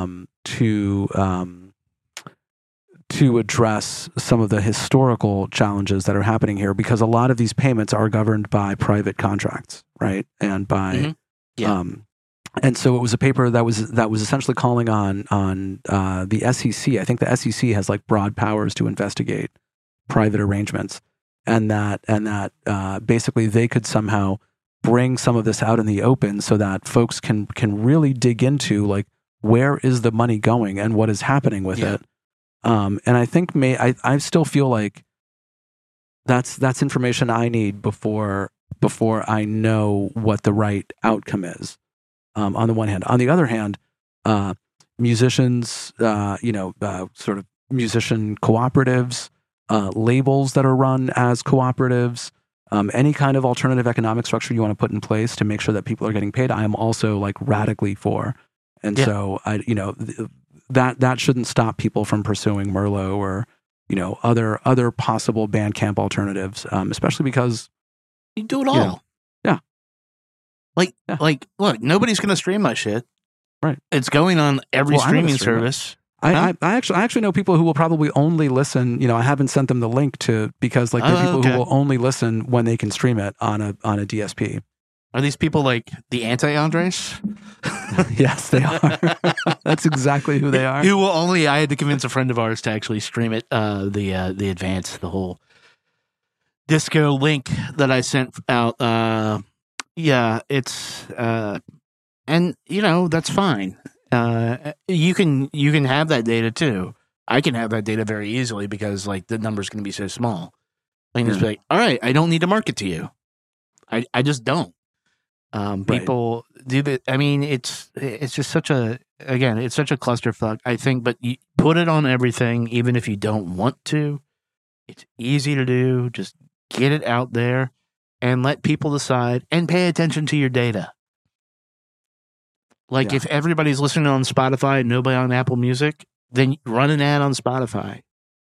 Speaker 2: to address some of the historical challenges that are happening here, because a lot of these payments are governed by private contracts, right? And by and so it was a paper that was essentially calling on the SEC. I think the SEC has like broad powers to investigate private arrangements, and that basically they could somehow bring some of this out in the open so that folks can really dig into like where is the money going and what is happening with it. And I think I still feel like that's information I need before I know what the right outcome is. On the one hand, on the other hand, musicians, sort of musician cooperatives, labels that are run as cooperatives, any kind of alternative economic structure you want to put in place to make sure that people are getting paid, I am also like radically for. And so that shouldn't stop people from pursuing Merlot or, other possible Bandcamp alternatives, especially because
Speaker 3: you do it all. Like, look, nobody's going to stream my shit.
Speaker 2: Right.
Speaker 3: It's going on every streaming service.
Speaker 2: I actually know people who will probably only listen. I haven't sent them the link because like they're people who will only listen when they can stream it on a DSP.
Speaker 3: Are these people like the anti-Andres?
Speaker 2: Yes, they are. That's exactly who they are.
Speaker 3: Who will only? I had to convince a friend of ours to actually stream it. The advance, the whole disco link that I sent out. Yeah, it's and that's fine. You can have that data too. I can have that data very easily because like the number's going to be so small. I can just be like, all right, I don't need to market to you. I just don't. People do that. I mean, it's just such a clusterfuck, I think. But you put it on everything, even if you don't want to. It's easy to do. Just get it out there. And let people decide and pay attention to your data. Like if everybody's listening on Spotify and nobody on Apple Music, then run an ad on Spotify.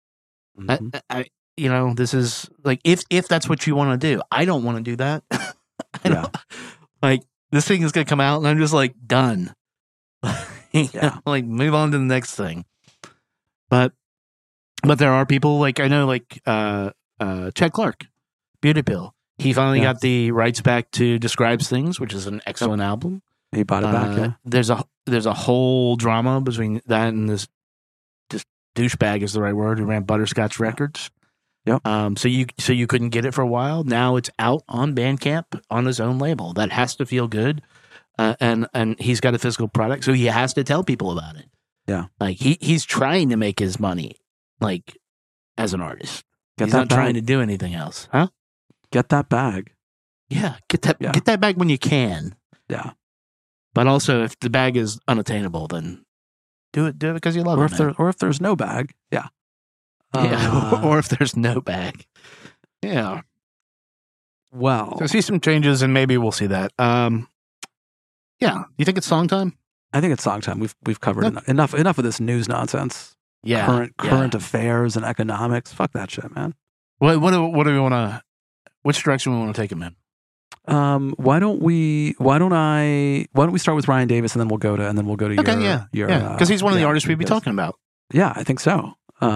Speaker 3: Mm-hmm. This is like if that's what you want to do. I don't want to do that. Like this thing is going to come out and I'm just like done. Like move on to the next thing. But there are people like I know like Chad Clark, Beauty Pill. He finally got the rights back to Describes Things, which is an excellent album.
Speaker 2: He bought it back. Yeah.
Speaker 3: There's a whole drama between that and this douchebag is the right word who ran Butterscotch Records.
Speaker 2: Yep.
Speaker 3: So you couldn't get it for a while. Now it's out on Bandcamp on his own label. That has to feel good. And he's got a physical product, so he has to tell people about it.
Speaker 2: Yeah.
Speaker 3: Like he's trying to make his money, like as an artist. He's not trying to do anything else, huh?
Speaker 2: Get that bag.
Speaker 3: Yeah, get that bag when you can.
Speaker 2: Yeah.
Speaker 3: But also, if the bag is unattainable, then do it because you love it.
Speaker 2: Or if there's no bag, yeah.
Speaker 3: Or if there's no bag, yeah.
Speaker 2: Well,
Speaker 3: so see some changes, and maybe we'll see that. Yeah. You think it's song time?
Speaker 2: I think it's song time. We've covered enough of this news nonsense.
Speaker 3: Yeah.
Speaker 2: Current affairs and economics. Fuck that shit, man.
Speaker 3: What do we want to? Which direction we want to take it, man?
Speaker 2: Why don't we start with Ryan Davis and then we'll go to
Speaker 3: okay,
Speaker 2: your
Speaker 3: because he's one of the artists we'd be talking about.
Speaker 2: Yeah, I think so.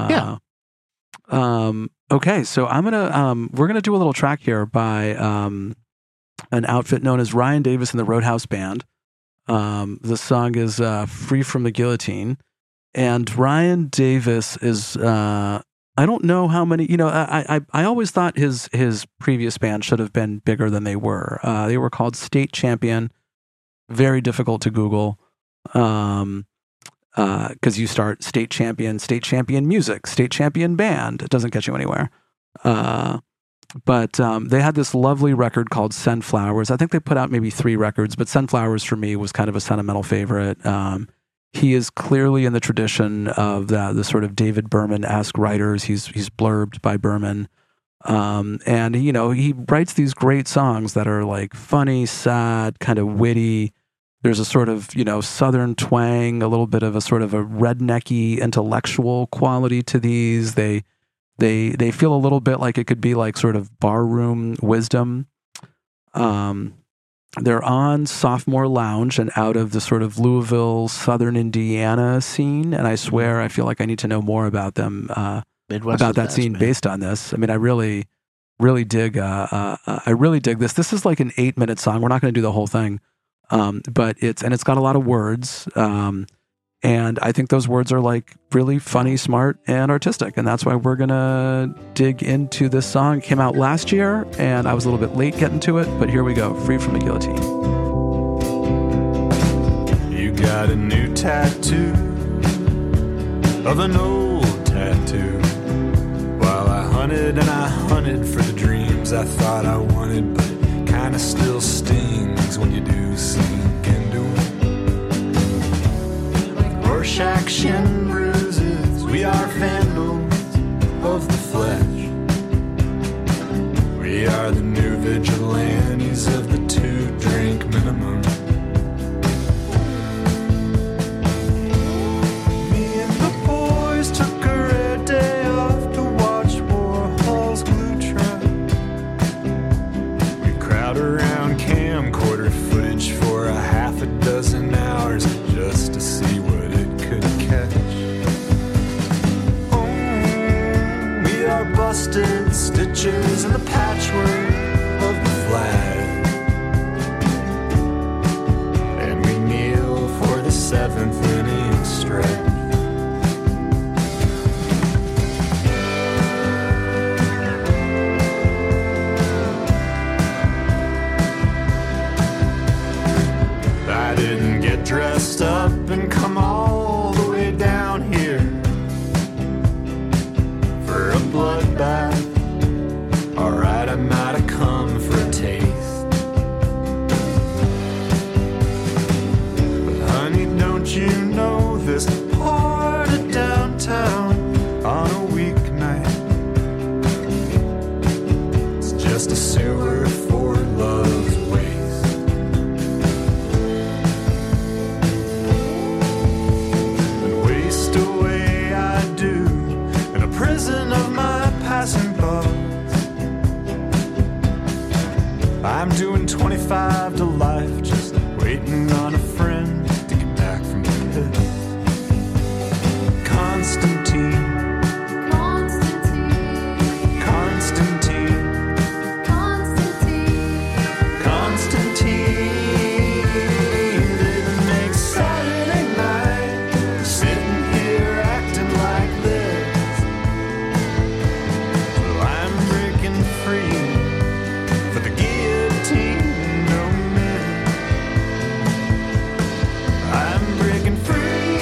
Speaker 2: Okay, so we're gonna do a little track here by an outfit known as Ryan Davis and the Roadhouse Band. The song is "Free from the Guillotine," And Ryan Davis is, I don't know how many, I always thought his previous band should have been bigger than they were. They were called State Champion, very difficult to Google. Because you start State Champion Music, State Champion Band. It doesn't get you anywhere. But they had this lovely record called Sunflowers. I think they put out maybe 3 records, but Sunflowers for me was kind of a sentimental favorite. He is clearly in the tradition of the sort of David Berman-esque writers. He's blurbed by Berman. And, he writes these great songs that are like funny, sad, kind of witty. There's a sort of, Southern twang, a little bit of a sort of a rednecky intellectual quality to these. They feel a little bit like it could be like sort of barroom wisdom. They're on Sophomore Lounge and out of the sort of Louisville, Southern Indiana scene. And I swear, I feel like I need to know more about them, about that scene based on this. I mean, I really dig this. This is like an 8-minute song. We're not going to do the whole thing. But it's got a lot of words. And I think those words are like really funny, smart, and artistic. And that's why we're going to dig into this song. It came out last year and I was a little bit late getting to it, but here we go. Free from a Guillotine.
Speaker 4: You got a new tattoo of an old tattoo. While I hunted and I hunted for the dreams I thought I wanted, but kinda still stings when you do sink into it. Like Rorschach shin bruises, we are vandals of the flesh. We are the new vigilantes of the 2-drink minimum. Me and the boys took a red day off to watch Warhol's glue trap. Around camcorder footage for a half a dozen hours just to see what it could catch. Oh, we are busted stitches in the patchwork of the flag, and we kneel for the 7th inning stretch. Dressed up and come all the way down here for a bloodbath. Alright, I might have come for a taste, but honey, don't you know this part of downtown on a weeknight? It's just a sewer for love's waste. Away I do in a prison of my passing thoughts. I'm doing 25 to life, just waiting on a friend to get back from the pit. Constantine, didn't make Saturday night sitting here acting like this. Well, I'm breaking free for the guillotine, no man. I'm breaking free.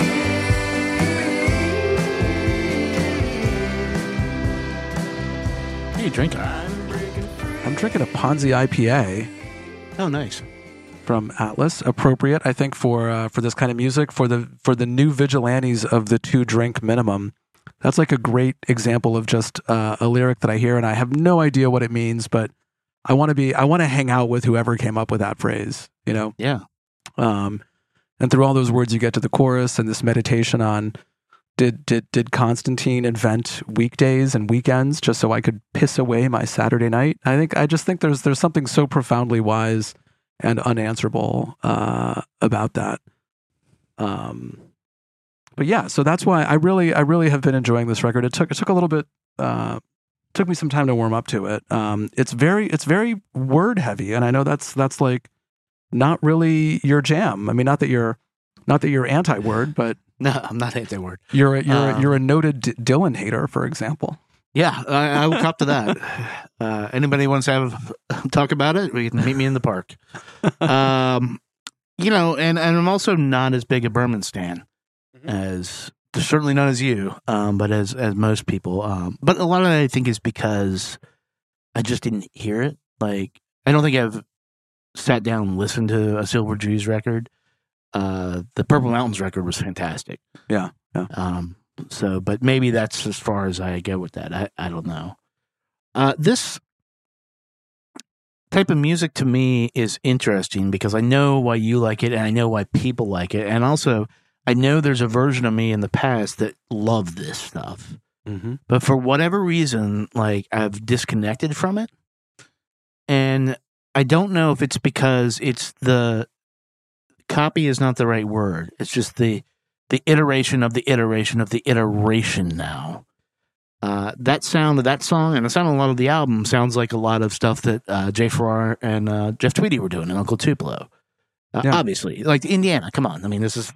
Speaker 3: What are you drinking?
Speaker 2: I'm drinking a Ponzi IPA.
Speaker 3: Oh, nice.
Speaker 2: From Atlas, appropriate, I think, for this kind of music, for the new vigilantes of the 2-drink minimum. That's like a great example of just a lyric that I hear, and I have no idea what it means, but I want to hang out with whoever came up with that phrase,
Speaker 3: Yeah.
Speaker 2: And through all those words, you get to the chorus and this meditation on did Constantine invent weekdays and weekends just so I could piss away my Saturday night? I just think there's something so profoundly wise and unanswerable about that. But yeah, so that's why I really have been enjoying this record. It took a little bit, took me some time to warm up to it. It's very word heavy, and I know that's like not really your jam. I mean, not that you're anti-word, but
Speaker 3: No, I'm not hate that word.
Speaker 2: You're a noted Dylan hater, for example.
Speaker 3: Yeah, I will cop to that. Anybody wants to have talk about it? We can meet me in the park. You know, and I'm also not as big a Berman stan as certainly not as you, but as most people. But a lot of it I think is because I just didn't hear it. Like I don't think I've sat down and listened to a Silver Jews record. The Purple Mountains record was fantastic.
Speaker 2: Yeah.
Speaker 3: So, but maybe that's as far as I go with that. I don't know. This type of music to me is interesting because I know why you like it and I know why people like it. And also, I know there's a version of me in the past that loved this stuff.
Speaker 2: Mm-hmm.
Speaker 3: But for whatever reason, like I've disconnected from it. And I don't know if it's because it's the copy is not the right word. It's just the iteration of the iteration of the iteration now. That sound of that song and the sound of a lot of the album sounds like a lot of stuff that Jay Farrar and Jeff Tweedy were doing in Uncle Tupelo. Obviously, like Indiana. Come on, I mean, this is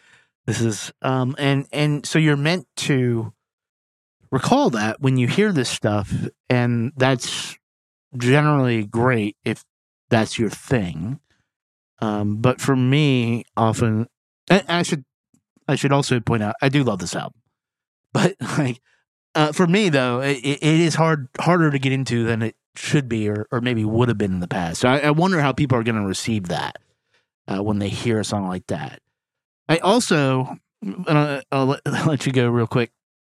Speaker 3: and so you're meant to recall that when you hear this stuff, and that's generally great if that's your thing. But for me, often, I should also point out I do love this album, but like. For me, though, it is harder to get into than it should be or maybe would have been in the past. So I wonder how people are going to receive that when they hear a song like that. I also, I'll let you go real quick.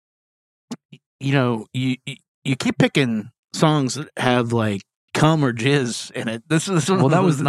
Speaker 3: You know, you keep picking songs that have like cum or jizz in it. That's the second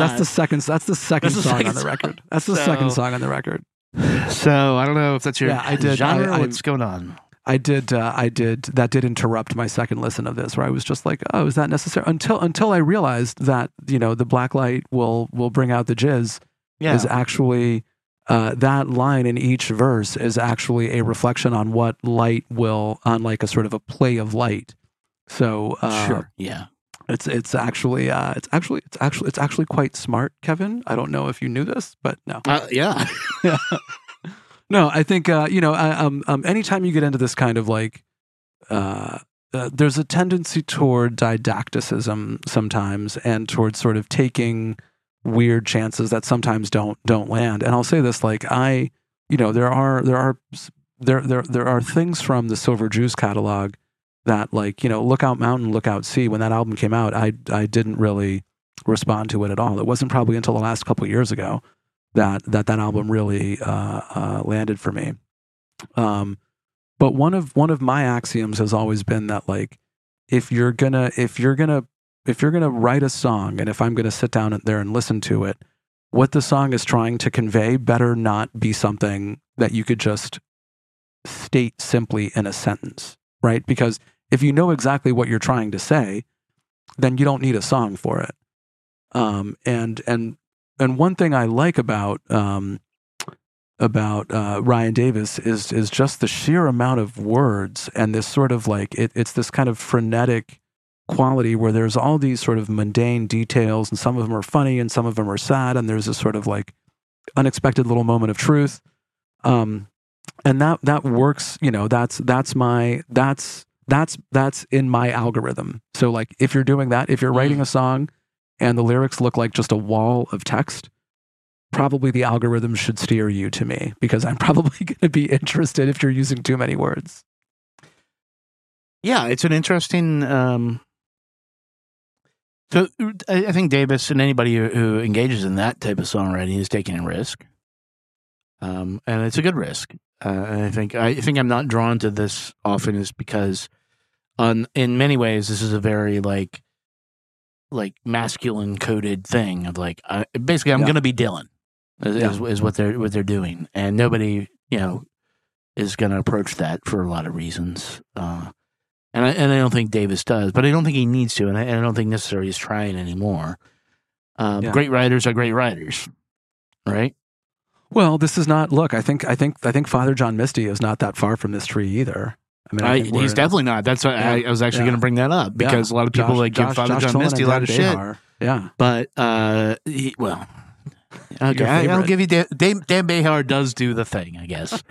Speaker 3: song on the record.
Speaker 2: That's the second song on the record.
Speaker 3: So I don't know if that's your genre. What's going on?
Speaker 2: I did. That did interrupt my second listen of this, where I was just like, "Oh, is that necessary?" Until I realized that the black light will bring out the jizz.
Speaker 3: Yeah.
Speaker 2: Is actually that line in each verse is actually a reflection on what light will, on like a sort of a play of light. So
Speaker 3: sure, yeah,
Speaker 2: it's actually quite smart, Kevin. I don't know if you knew this, but no,
Speaker 3: yeah.
Speaker 2: No, I think anytime you get into this kind of like, there's a tendency toward didacticism sometimes, and towards sort of taking weird chances that sometimes don't land. And I'll say this: like there are things from the Silver Jews catalog that, like, Lookout Mountain, Lookout Sea. When that album came out, I didn't really respond to it at all. It wasn't probably until the last couple of years ago that album really landed for me. But one of my axioms has always been that, like, if you're gonna write a song, and if I'm gonna sit down there and listen to it, what the song is trying to convey better not be something that you could just state simply in a sentence, right? Because if you know exactly what you're trying to say, then you don't need a song for it. And one thing I like about Ryan Davis is just the sheer amount of words, and this sort of like it's this kind of frenetic quality where there's all these sort of mundane details, and some of them are funny and some of them are sad, and there's this sort of like unexpected little moment of truth, and that works. That's in my algorithm. So like if you're doing that, if you're writing a song and the lyrics look like just a wall of text, probably the algorithm should steer you to me, because I'm probably going to be interested if you're using too many words.
Speaker 3: Yeah, it's an interesting. So I think Davis and anybody who engages in that type of songwriting is taking a risk, and it's a good risk. And I think I'm not drawn to this often is because, in many ways, this is a very like masculine coded thing of like basically I'm going to be Dylan is what they're doing, and nobody is going to approach that for a lot of reasons, and I don't think Davis does, but I don't think he needs to, and I don't think necessarily he's trying anymore. Great writers are great writers, right?
Speaker 2: Well, this is not. Look, I think Father John Misty is not that far from this tree either. I mean,
Speaker 3: he's definitely not. That's why I was actually going to bring that up, because a lot of people give Father John Misty a lot of shit.
Speaker 2: Yeah,
Speaker 3: but Okay,
Speaker 2: Your
Speaker 3: I'll
Speaker 2: favorite.
Speaker 3: give you Dan Behar does do the thing, I guess.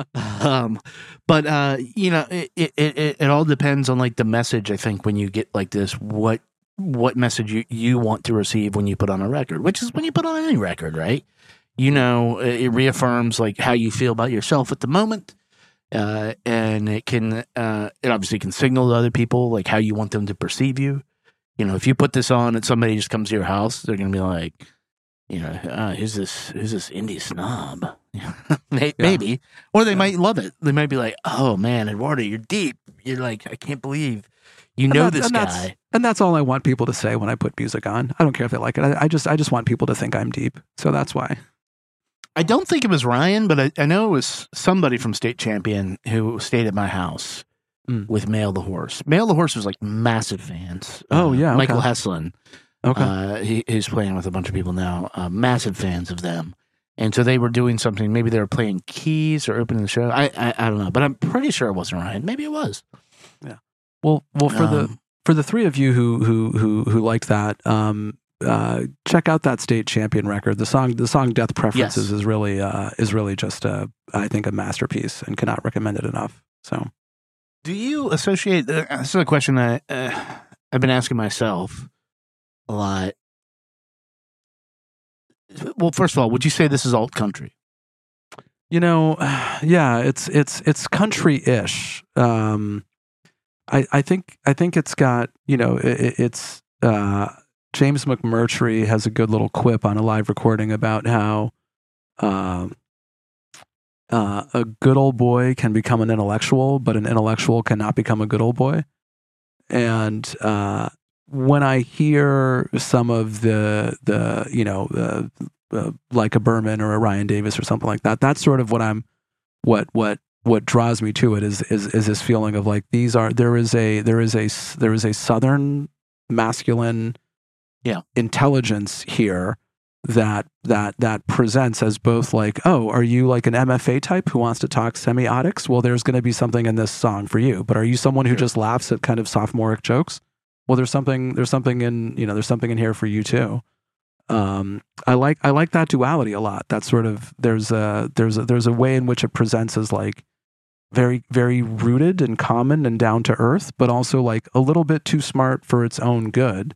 Speaker 3: But you know, it all depends on like the message. I think when you get like this, what message you want to receive when you put on a record, which is when you put on any record, right? You know, it reaffirms like how you feel about yourself at the moment, and it obviously can signal to other people like how you want them to perceive you. You know, if you put this on and somebody just comes to your house, they're gonna be like, you know, who's this indie snob? Maybe. Or they might love it. They might be like, oh man, Eduardo, you're deep. You're like, I can't believe you know this guy.
Speaker 2: And that's all I want people to say when I put music on. I don't care if they like it. I just want people to think I'm deep. So that's why.
Speaker 3: I don't think it was Ryan, but I know it was somebody from State Champion who stayed at my house with Mail the Horse. Mail the Horse was like massive fans.
Speaker 2: Oh, yeah.
Speaker 3: Michael Heslin.
Speaker 2: Okay.
Speaker 3: He's playing with a bunch of people now. Massive fans of them. And so they were doing something. Maybe they were playing keys or opening the show. I don't know, but I'm pretty sure it wasn't Ryan. Maybe it was.
Speaker 2: Yeah. Well, for the three of you who liked that, check out that State Champion record. The song Death Preferences is really just I think a masterpiece and cannot recommend it enough. So,
Speaker 3: do you associate? This is a question I've been asking myself a lot. Well, first of all, would you say this is alt country?
Speaker 2: You know, yeah, it's country-ish. I think it's got, you know, it's James McMurtry has a good little quip on a live recording about how a good old boy can become an intellectual, but an intellectual cannot become a good old boy. And when I hear some of the you know, like a Berman or a Ryan Davis or something like that, that's sort of what draws me to it is this feeling of like there is a Southern masculine intelligence here that presents as both like, oh, are you like an MFA type who wants to talk semiotics? Well, there's going to be something in this song for you. But are you someone who just laughs at kind of sophomoric jokes? Well, there's something in here for you too. I like that duality a lot. That's sort of there's a way in which it presents as like very, very rooted and common and down to earth, but also like a little bit too smart for its own good.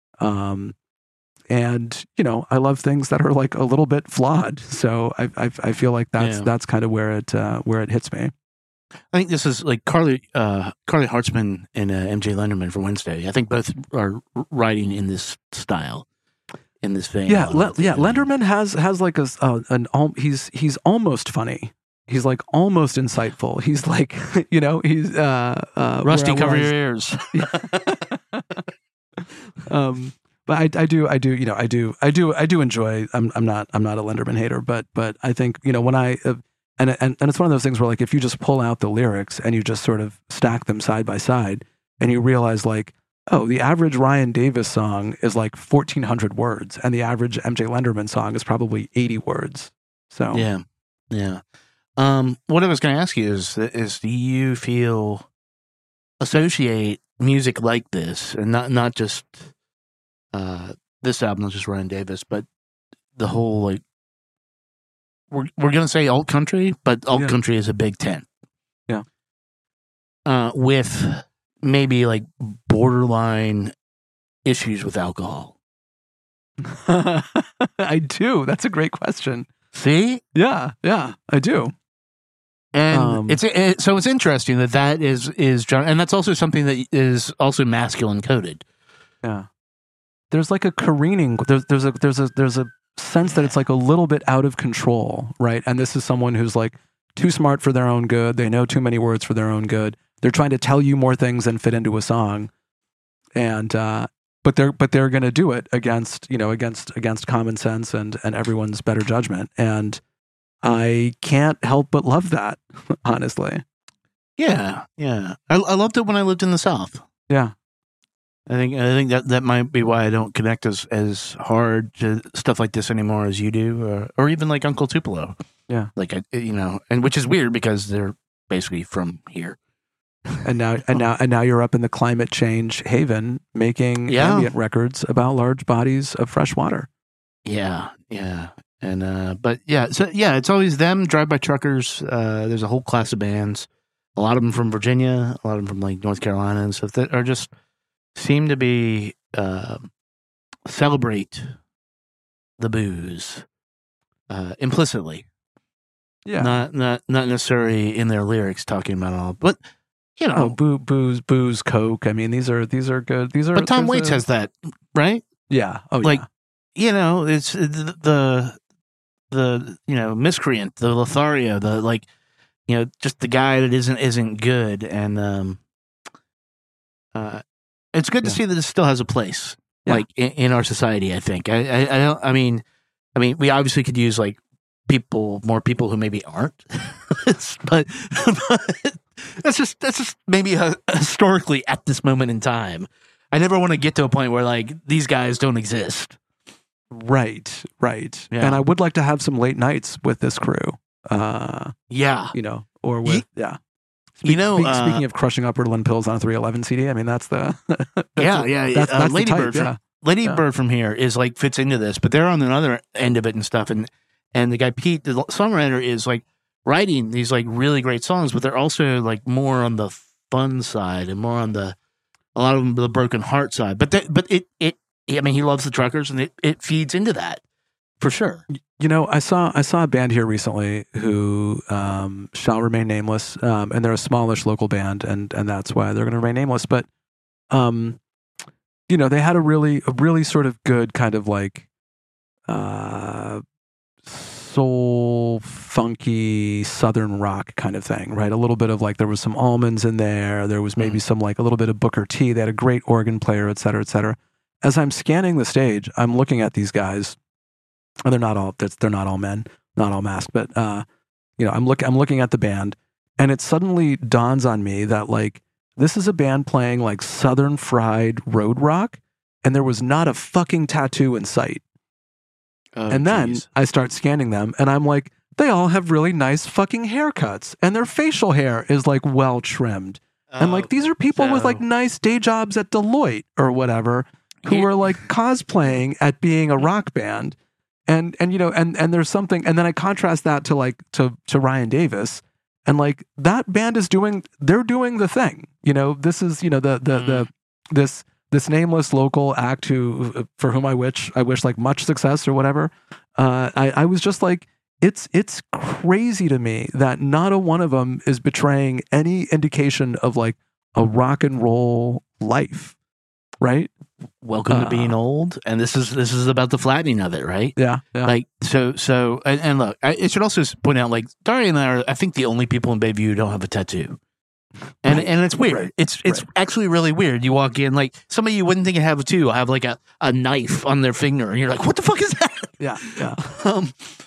Speaker 2: And you know, I love things that are like a little bit flawed. So I feel like that's kind of where it hits me.
Speaker 3: I think this is like Carly Hartzman and MJ Lenderman for Wednesday. I think both are writing in this style, in this vein.
Speaker 2: Yeah, Lenderman has like he's almost funny. He's like almost insightful. He's like, you know, he's
Speaker 3: Rusty, cover your ears.
Speaker 2: But I do enjoy. I'm not a Lenderman hater, but I think, you know, when I and it's one of those things where like if you just pull out the lyrics and you just sort of stack them side by side and you realize like, oh, the average Ryan Davis song is like 1,400 words and the average MJ Lenderman song is probably 80 words. So
Speaker 3: yeah. What I was going to ask you is do you associate music like this, and not just this album, not just Ryan Davis, but the whole like we're going to say alt country, but alt country is a big tent.
Speaker 2: Yeah.
Speaker 3: With maybe like borderline issues with alcohol.
Speaker 2: I do. That's a great question.
Speaker 3: See?
Speaker 2: Yeah, I do.
Speaker 3: And so it's interesting that is John, and that's also something that is also masculine coded.
Speaker 2: Yeah. There's like a careening. There's a sense that it's like a little bit out of control, right? And this is someone who's like too smart for their own good. They know too many words for their own good. They're trying to tell you more things than fit into a song, and but they're going to do it against common sense and everyone's better judgment. And I can't help but love that, honestly.
Speaker 3: Yeah. I loved it when I lived in the South.
Speaker 2: Yeah.
Speaker 3: I think that might be why I don't connect as hard to stuff like this anymore as you do, or even like Uncle Tupelo.
Speaker 2: Yeah,
Speaker 3: like and which is weird because they're basically from here.
Speaker 2: And now you're up in the climate change haven making ambient records about large bodies of fresh water.
Speaker 3: Yeah. But yeah, so yeah, it's always them, Drive-By Truckers. There's a whole class of bands, a lot of them from Virginia, a lot of them from like North Carolina and stuff that are just seem to be celebrate the booze implicitly.
Speaker 2: Yeah.
Speaker 3: Not necessarily in their lyrics talking about it all, but you know,
Speaker 2: booze, Coke. I mean, these are good. These are.
Speaker 3: But Tom Waits has that, right?
Speaker 2: Yeah. Oh,
Speaker 3: like,
Speaker 2: yeah.
Speaker 3: You know, it's the you know, miscreant, the Lothario, the like, you know, just the guy that isn't good, and it's good to see that it still has a place, like in our society. I think. I mean, we obviously could use like more people who maybe aren't, but that's just maybe historically at this moment in time. I never want to get to a point where like these guys don't exist.
Speaker 2: Right.
Speaker 3: Yeah.
Speaker 2: And I would like to have some late nights with this crew.
Speaker 3: Yeah.
Speaker 2: You know, or with
Speaker 3: Speaking
Speaker 2: of crushing Upperland pills on a 311 CD, I mean that's the
Speaker 3: that's
Speaker 2: Lady
Speaker 3: Bird. Lady Bird from here is like fits into this, but they're on another end of it and stuff. And the guy Pete, the songwriter, is like writing these like really great songs, but they're also like more on the fun side and more on a lot of them the broken heart side. But I mean, he loves the Truckers, and it feeds into that for sure.
Speaker 2: You know, I saw a band here recently who shall remain nameless, and they're a smallish local band, and that's why they're going to remain nameless. But you know, they had a really sort of good kind of like soul, funky, southern rock kind of thing, right? A little bit of like there was some almonds in there. There was maybe some like a little bit of Booker T. They had a great organ player, et cetera, et cetera. As I'm scanning the stage, I'm looking at these guys. And they're not all men, not all masked, but you know, I'm looking at the band, and it suddenly dawns on me that like this is a band playing like southern fried road rock, and there was not a fucking tattoo in sight.
Speaker 3: Oh,
Speaker 2: and then I start scanning them, and I'm like, they all have really nice fucking haircuts, and their facial hair is like well trimmed, and like these are people with like nice day jobs at Deloitte or whatever, who are like cosplaying at being a rock band. And you know, and there's something, and then I contrast that to like to Ryan Davis, and like that band they're doing the thing. You know, this is, you know, this nameless local act for whom I wish like much success or whatever. I was just like, it's crazy to me that not a one of them is betraying any indication of like a rock and roll life. Right.
Speaker 3: Welcome to being old, and this is about the flattening of it, right?
Speaker 2: Yeah.
Speaker 3: Like so, and look, it should also point out, like Daria and I are, I think, the only people in Bayview who don't have a tattoo, and it's weird.
Speaker 2: Right.
Speaker 3: It's actually really weird. You walk in, like somebody you wouldn't think you have a tattoo, have like a knife on their finger, and you're like, what the fuck is that?
Speaker 2: Yeah.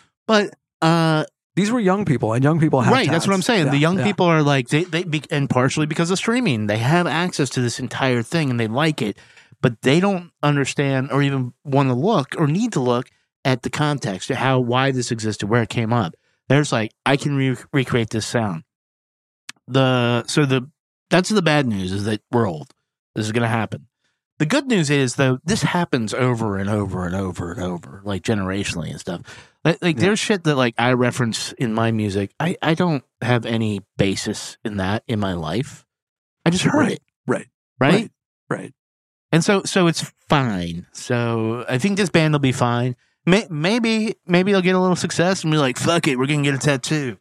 Speaker 3: But
Speaker 2: these were young people, and young people have
Speaker 3: right. That's what I'm saying.
Speaker 2: Yeah,
Speaker 3: the young people are like and partially because of streaming, they have access to this entire thing, and they like it. But they don't understand or even want to look or need to look at the context, why this existed, where it came up. There's like, I can recreate this sound. That's the bad news, is that we're old. This is going to happen. The good news is, though, this happens over and over and over and over, like generationally and stuff. Like there's shit that like I reference in my music. I don't have any basis in that in my life. I just heard it.
Speaker 2: Right.
Speaker 3: And so it's fine. So I think this band will be fine. Maybe they'll get a little success and be like, fuck it, we're going to get a tattoo.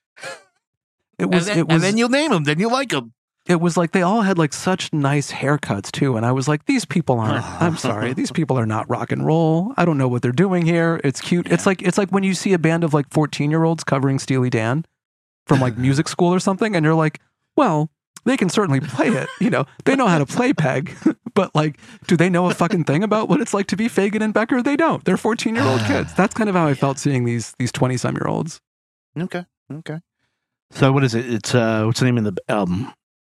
Speaker 3: And then you'll name them. Then you'll like them.
Speaker 2: It was like they all had like such nice haircuts too. And I was like, these people aren't, I'm sorry, these people are not rock and roll. I don't know what they're doing here. It's cute. Yeah. It's like when you see a band of like 14-year-olds covering Steely Dan from like music school or something. And you're like, well, they can certainly play it. You know, they know how to play Peg, but like, do they know a fucking thing about what it's like to be Fagan and Becker? They don't. They're 14-year-old kids. That's kind of how I felt seeing these 20-some-year-olds.
Speaker 3: Okay. So what is it? It's what's the name of the album?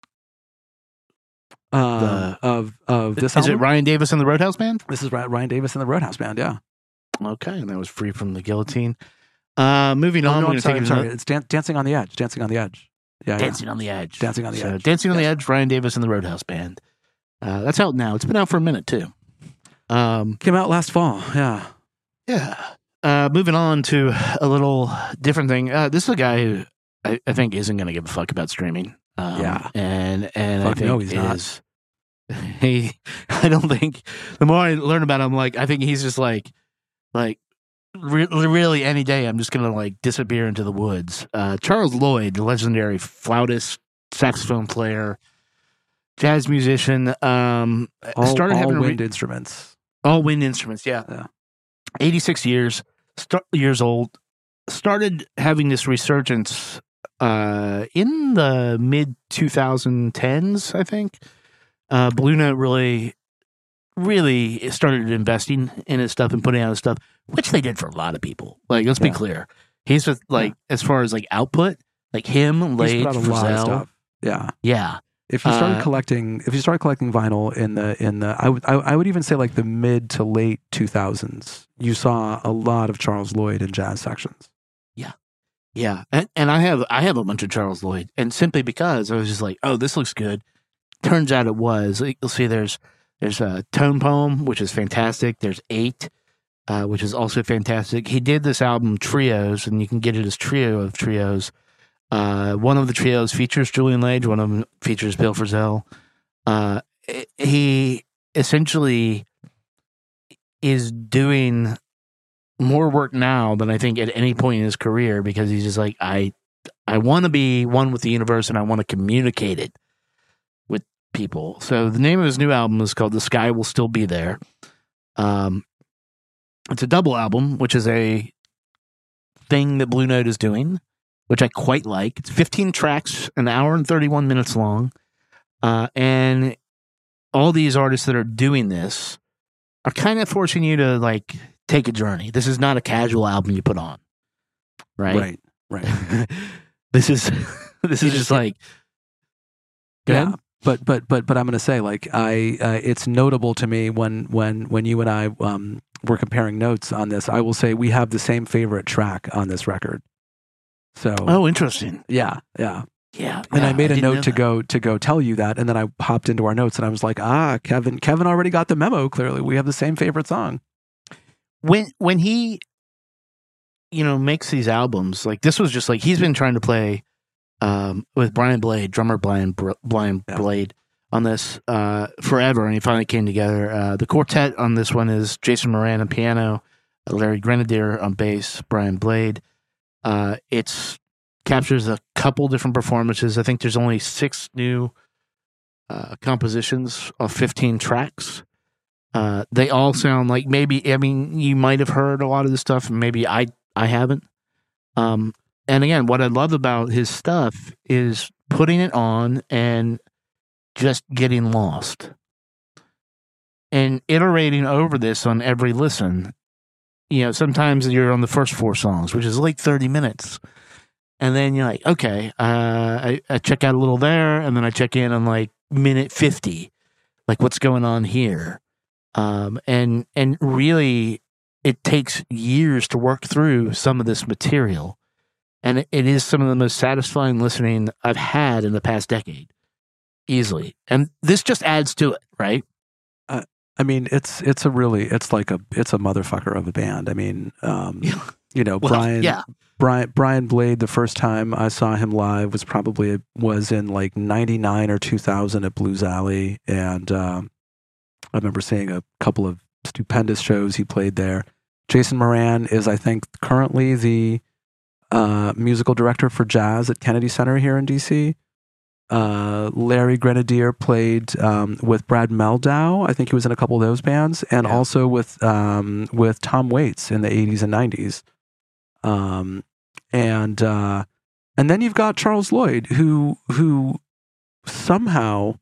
Speaker 2: Of this
Speaker 3: is
Speaker 2: album?
Speaker 3: it Ryan Davis and the Roadhouse Band?
Speaker 2: This is Ryan Davis and the Roadhouse Band. Yeah.
Speaker 3: Okay, and that was Free from the Guillotine. Moving on.
Speaker 2: No, I'm sorry. It's Dancing on the Edge. Dancing on the Edge. Yeah,
Speaker 3: Dancing on the Edge.
Speaker 2: Dancing on the Edge.
Speaker 3: Dancing on the Edge, Ryan Davis and the Roadhouse Band. That's out now. It's been out for a minute too.
Speaker 2: Came out last fall. Yeah.
Speaker 3: Yeah. moving on to a little different thing. This is a guy who I think isn't going to give a fuck about streaming. And I think
Speaker 2: no, he's not.
Speaker 3: I don't think, the more I learn about him, like, I think he's just like really any day I'm just going to like disappear into the woods. Charles Lloyd, the legendary flautist, saxophone player, jazz musician, started
Speaker 2: all
Speaker 3: having
Speaker 2: wind instruments.
Speaker 3: All wind instruments, yeah. 86 years old. Started having this resurgence in the mid 2010s, I think. Blue Note really started investing in his stuff and putting out his stuff, which they did for a lot of people. Like, let's be clear. He's just like, as far as like output, like him, Lade,
Speaker 2: put out a lot of
Speaker 3: Frizzell.
Speaker 2: stuff.
Speaker 3: Yeah.
Speaker 2: If you started collecting vinyl in the I would even say like the mid to late 2000s, you saw a lot of Charles Lloyd in jazz sections.
Speaker 3: Yeah. And I have a bunch of Charles Lloyd, and simply because I was just like, oh, this looks good. Turns out it was. You'll see there's a Tone Poem, which is fantastic. There's 8, which is also fantastic. He did this album Trios, and you can get it as Trio of Trios. One of the trios features Julian Lage, one of them features Bill Frisell. He essentially is doing more work now than I think at any point in his career, because he's just like, I want to be one with the universe, and I want to communicate it with people. So the name of his new album is called The Sky Will Still Be There. It's a double album, which is a thing that Blue Note is doing, which I quite like. It's 15 tracks, an hour and 31 minutes long. And all these artists that are doing this are kind of forcing you to like take a journey. This is not a casual album you put on. Right. This is just like,
Speaker 2: yeah. But I'm going to say, like, it's notable to me when you and I were comparing notes on this. I will say we have the same favorite track on this record. So,
Speaker 3: oh, interesting.
Speaker 2: Yeah.
Speaker 3: And
Speaker 2: I made a note to go tell you that, and then I hopped into our notes, and I was like, Kevin already got the memo. Clearly, we have the same favorite song.
Speaker 3: When he, makes these albums, like this was just like he's been trying to play with Brian Blade, drummer Brian Blade, on this forever, and he finally came together. The quartet on this one is Jason Moran on piano, Larry Grenadier on bass, Brian Blade. It's captures a couple different performances. I think there's only 6 new compositions of 15 tracks. They all sound like you might have heard a lot of this stuff, and maybe I haven't. And again, what I love about his stuff is putting it on and just getting lost and iterating over this on every listen. Sometimes you're on the first 4 songs, which is like 30 minutes. And then you're like, okay, I check out a little there, and then I check in on like minute 50. Like, what's going on here? And really, it takes years to work through some of this material. And it is some of the most satisfying listening I've had in the past decade. Easily. And this just adds to it, right?
Speaker 2: I mean, it's a motherfucker of a band. I mean, Brian Blade, the first time I saw him live was in like 99 or 2000 at Blues Alley. And I remember seeing a couple of stupendous shows he played there. Jason Moran is, I think, currently the musical director for jazz at Kennedy Center here in DC. Larry Grenadier played with Brad Meldau. I think he was in a couple of those bands, and also with Tom Waits in the 80s and 90s. And then you've got Charles Lloyd, who somehow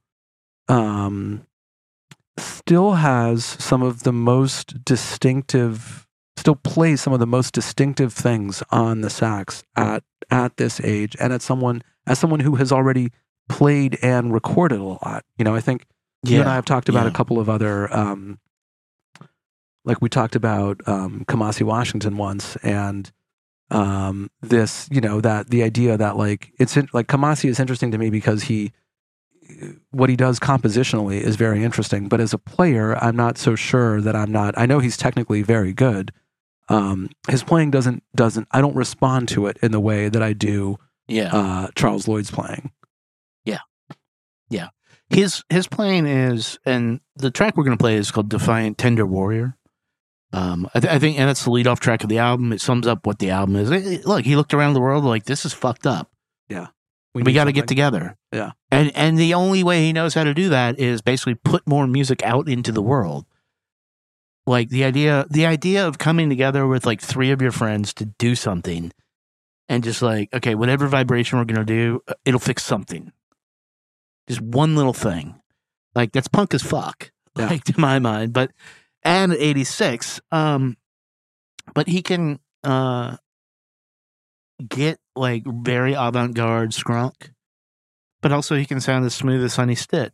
Speaker 2: still has some of the most distinctive, still plays some of the most distinctive things on the sax at this age, and as someone who has already played and recorded a lot. I think you and I have talked about a couple of other, like we talked about Kamasi Washington once, and this, that the idea that like Kamasi is interesting to me because what he does compositionally is very interesting, but as a player, I'm not so sure that I know he's technically very good. his playing doesn't. I don't respond to it in the way that I do.
Speaker 3: Yeah.
Speaker 2: Charles Lloyd's playing.
Speaker 3: Yeah. His playing is, and the track we're going to play is called "Defiant Tender Warrior." I think, and that's the lead-off track of the album. It sums up what the album is. Look, he looked around the world like, this is fucked up.
Speaker 2: Yeah.
Speaker 3: We got to get together.
Speaker 2: Yeah.
Speaker 3: And the only way he knows how to do that is basically put more music out into the world. Like the idea of coming together with like 3 of your friends to do something and just like, okay, whatever vibration we're going to do, it'll fix something. Just one little thing. Like that's punk as fuck, like to my mind, and 86, but he can get like very avant-garde scrunk, but also he can sound as smooth as Sonny Stitt.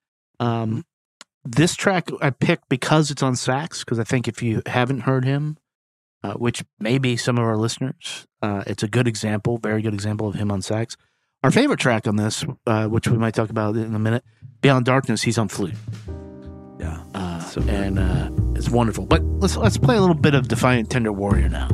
Speaker 3: This track I picked because it's on sax, because I think if you haven't heard him, which may be some of our listeners, it's a good example, very good example of him on sax. Our favorite track on this, which we might talk about in a minute, Beyond Darkness, he's on flute.
Speaker 2: Yeah.
Speaker 3: And it's wonderful. But let's play a little bit of Defiant Tender Warrior now.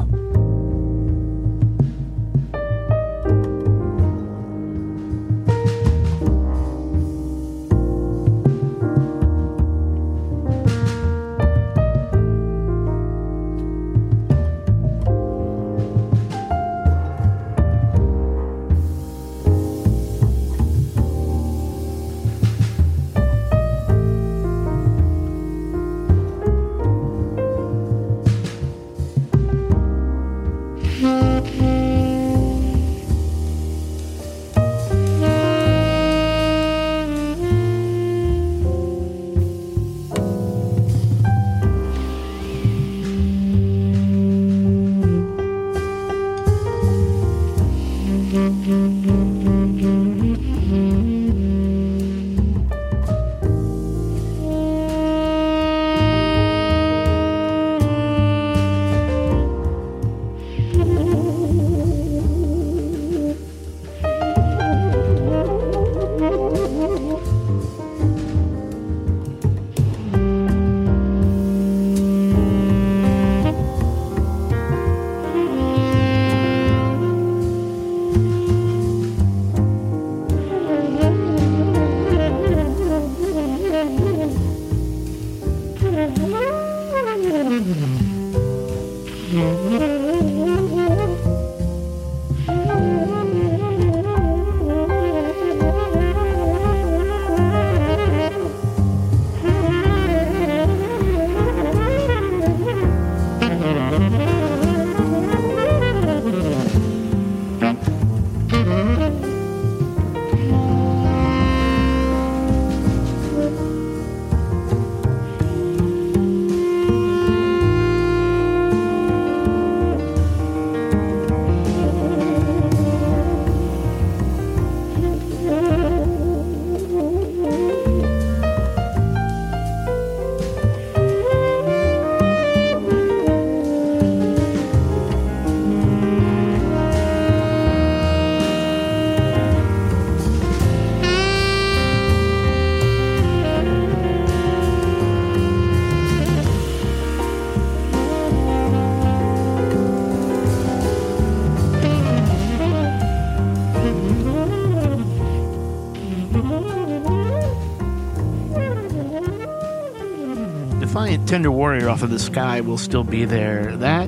Speaker 3: Defiant Tender Warrior off of the Sky Will Still Be There. That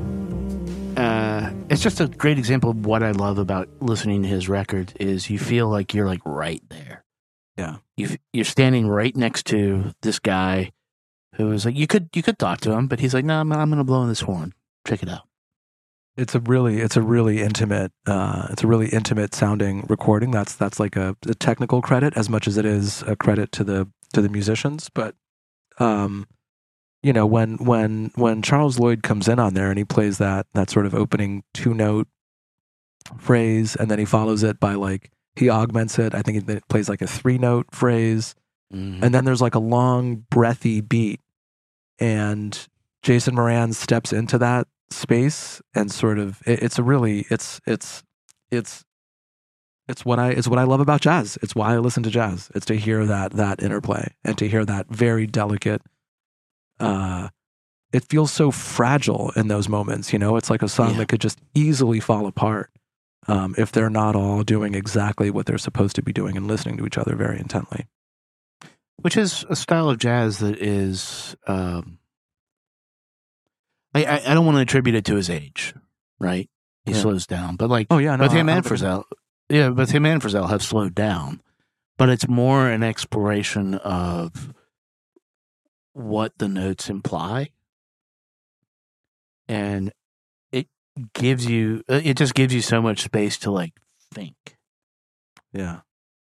Speaker 3: it's just a great example of what I love about listening to his record is you feel like you're like right there.
Speaker 2: Yeah.
Speaker 3: You're standing right next to this guy who is like, you could talk to him, but he's like, no, I'm going to blow in this horn. Check it out.
Speaker 2: It's a really intimate sounding recording. That's like a technical credit as much as it is a credit to the musicians. But you know, when Charles Lloyd comes in on there and he plays that sort of opening 2-note phrase, and then he follows it by like he augments it. I think it plays like a 3-note phrase, and then there's like a long breathy beat, and Jason Moran steps into that space and sort of it's what I love about jazz. It's why I listen to jazz. It's to hear that interplay and to hear that very delicate it feels so fragile in those moments. You know, it's like a song that could just easily fall apart if they're not all doing exactly what they're supposed to be doing and listening to each other very intently.
Speaker 3: Which is a style of jazz that is, I don't want to attribute it to his age, right? He slows down, but like, both him and Frizzell, have slowed down, but it's more an exploration of what the notes imply, and it just gives you so much space to like think.
Speaker 2: Yeah.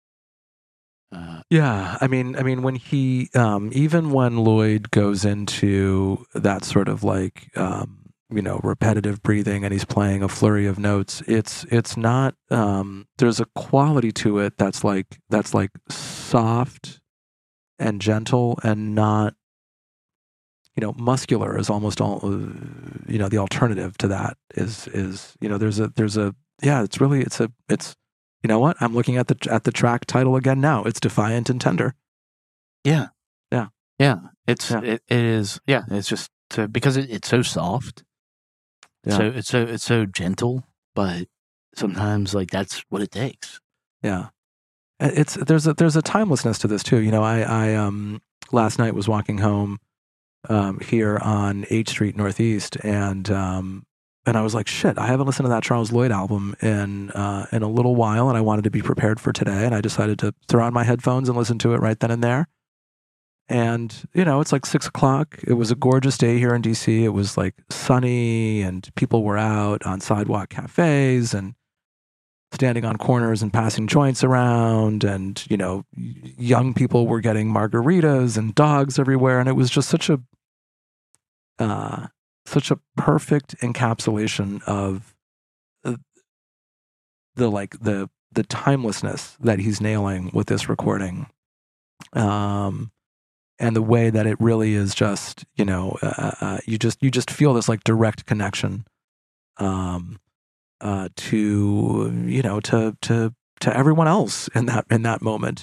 Speaker 2: I mean, when he, even when Lloyd goes into that sort of like, repetitive breathing and he's playing a flurry of notes, it's not, there's a quality to it that's like soft and gentle and not, muscular is almost all, the alternative to that is, it's you know what? I'm looking at the track title again now. It's Defiant and Tender.
Speaker 3: Yeah. It's just because it's so soft. Yeah. So it's so gentle, but sometimes like that's what it takes.
Speaker 2: Yeah. There's a timelessness to this too. I last night was walking home here on H Street Northeast, and I was like, shit, I haven't listened to that Charles Lloyd album in a little while, and I wanted to be prepared for today, and I decided to throw on my headphones and listen to it right then and there. And, it's like 6:00. It was a gorgeous day here in DC. It was like sunny, and people were out on sidewalk cafes and standing on corners and passing joints around, and, young people were getting margaritas and dogs everywhere. And it was just such a perfect encapsulation of the timelessness that he's nailing with this recording. And the way that it really is just, you just feel this like direct connection, to everyone else in that moment.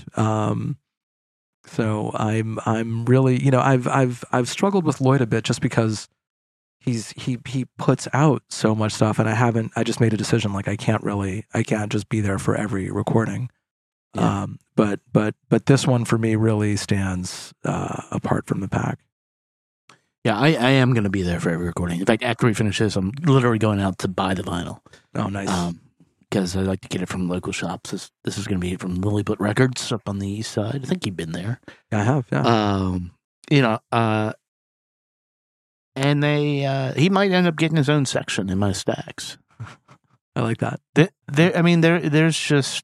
Speaker 2: So I'm really, I've struggled with Lloyd a bit just because he puts out so much stuff, and I just made a decision, like I can't just be there for every recording. Yeah. But this one for me really stands apart from the pack.
Speaker 3: Yeah, I am going to be there for every recording. In fact, after we finish this, I'm literally going out to buy the vinyl.
Speaker 2: Oh, nice.
Speaker 3: Because I like to get it from local shops. This is going to be from Lilliput Records up on the east side. I think you've been there.
Speaker 2: I have, yeah.
Speaker 3: And he might end up getting his own section in my stacks.
Speaker 2: I like that.
Speaker 3: There's just,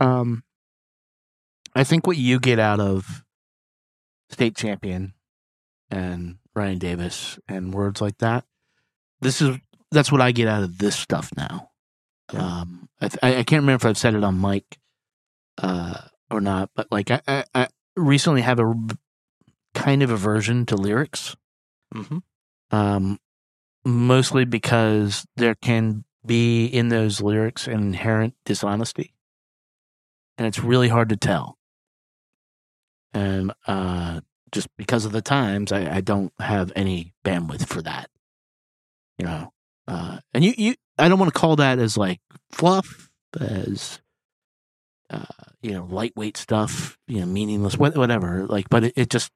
Speaker 3: I think what you get out of State Champion and Ryan Davis and words like that, that's what I get out of this stuff now. Yeah. I can't remember if I've said it on mic or not, but like I recently have a kind of aversion to lyrics. Mm-hmm. Mostly because there can be in those lyrics an inherent dishonesty, and it's really hard to tell. And just because of the times, I don't have any bandwidth for that. And you I don't want to call that as like fluff, as lightweight stuff, meaningless, whatever. Like, but it just,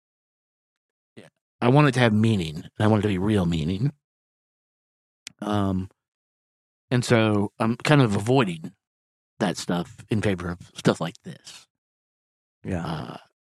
Speaker 3: I want it to have meaning. I want it to be real meaning. And so I'm kind of avoiding that stuff in favor of stuff like this.
Speaker 2: Yeah.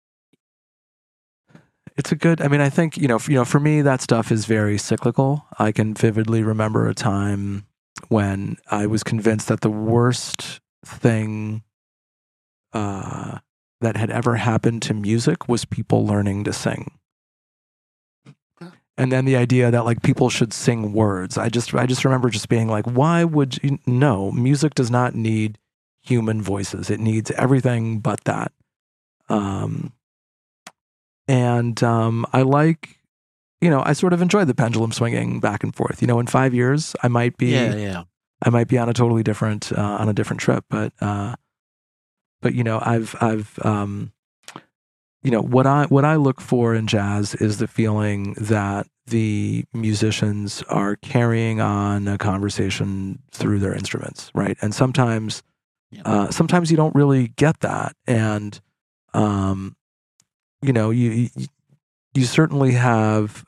Speaker 2: It's a good, I think, for me, that stuff is very cyclical. I can vividly remember a time when I was convinced that the worst thing that had ever happened to music was people learning to sing. And then the idea that like people should sing words. I just remember just being like, why would you? No, music does not need human voices. It needs everything but that. I like, I sort of enjoy the pendulum swinging back and forth. In 5 years, I might be, I might be on a totally different, on a different trip. But I've what I look for in jazz is the feeling that the musicians are carrying on a conversation through their instruments, right? And sometimes you don't really get that, and you certainly have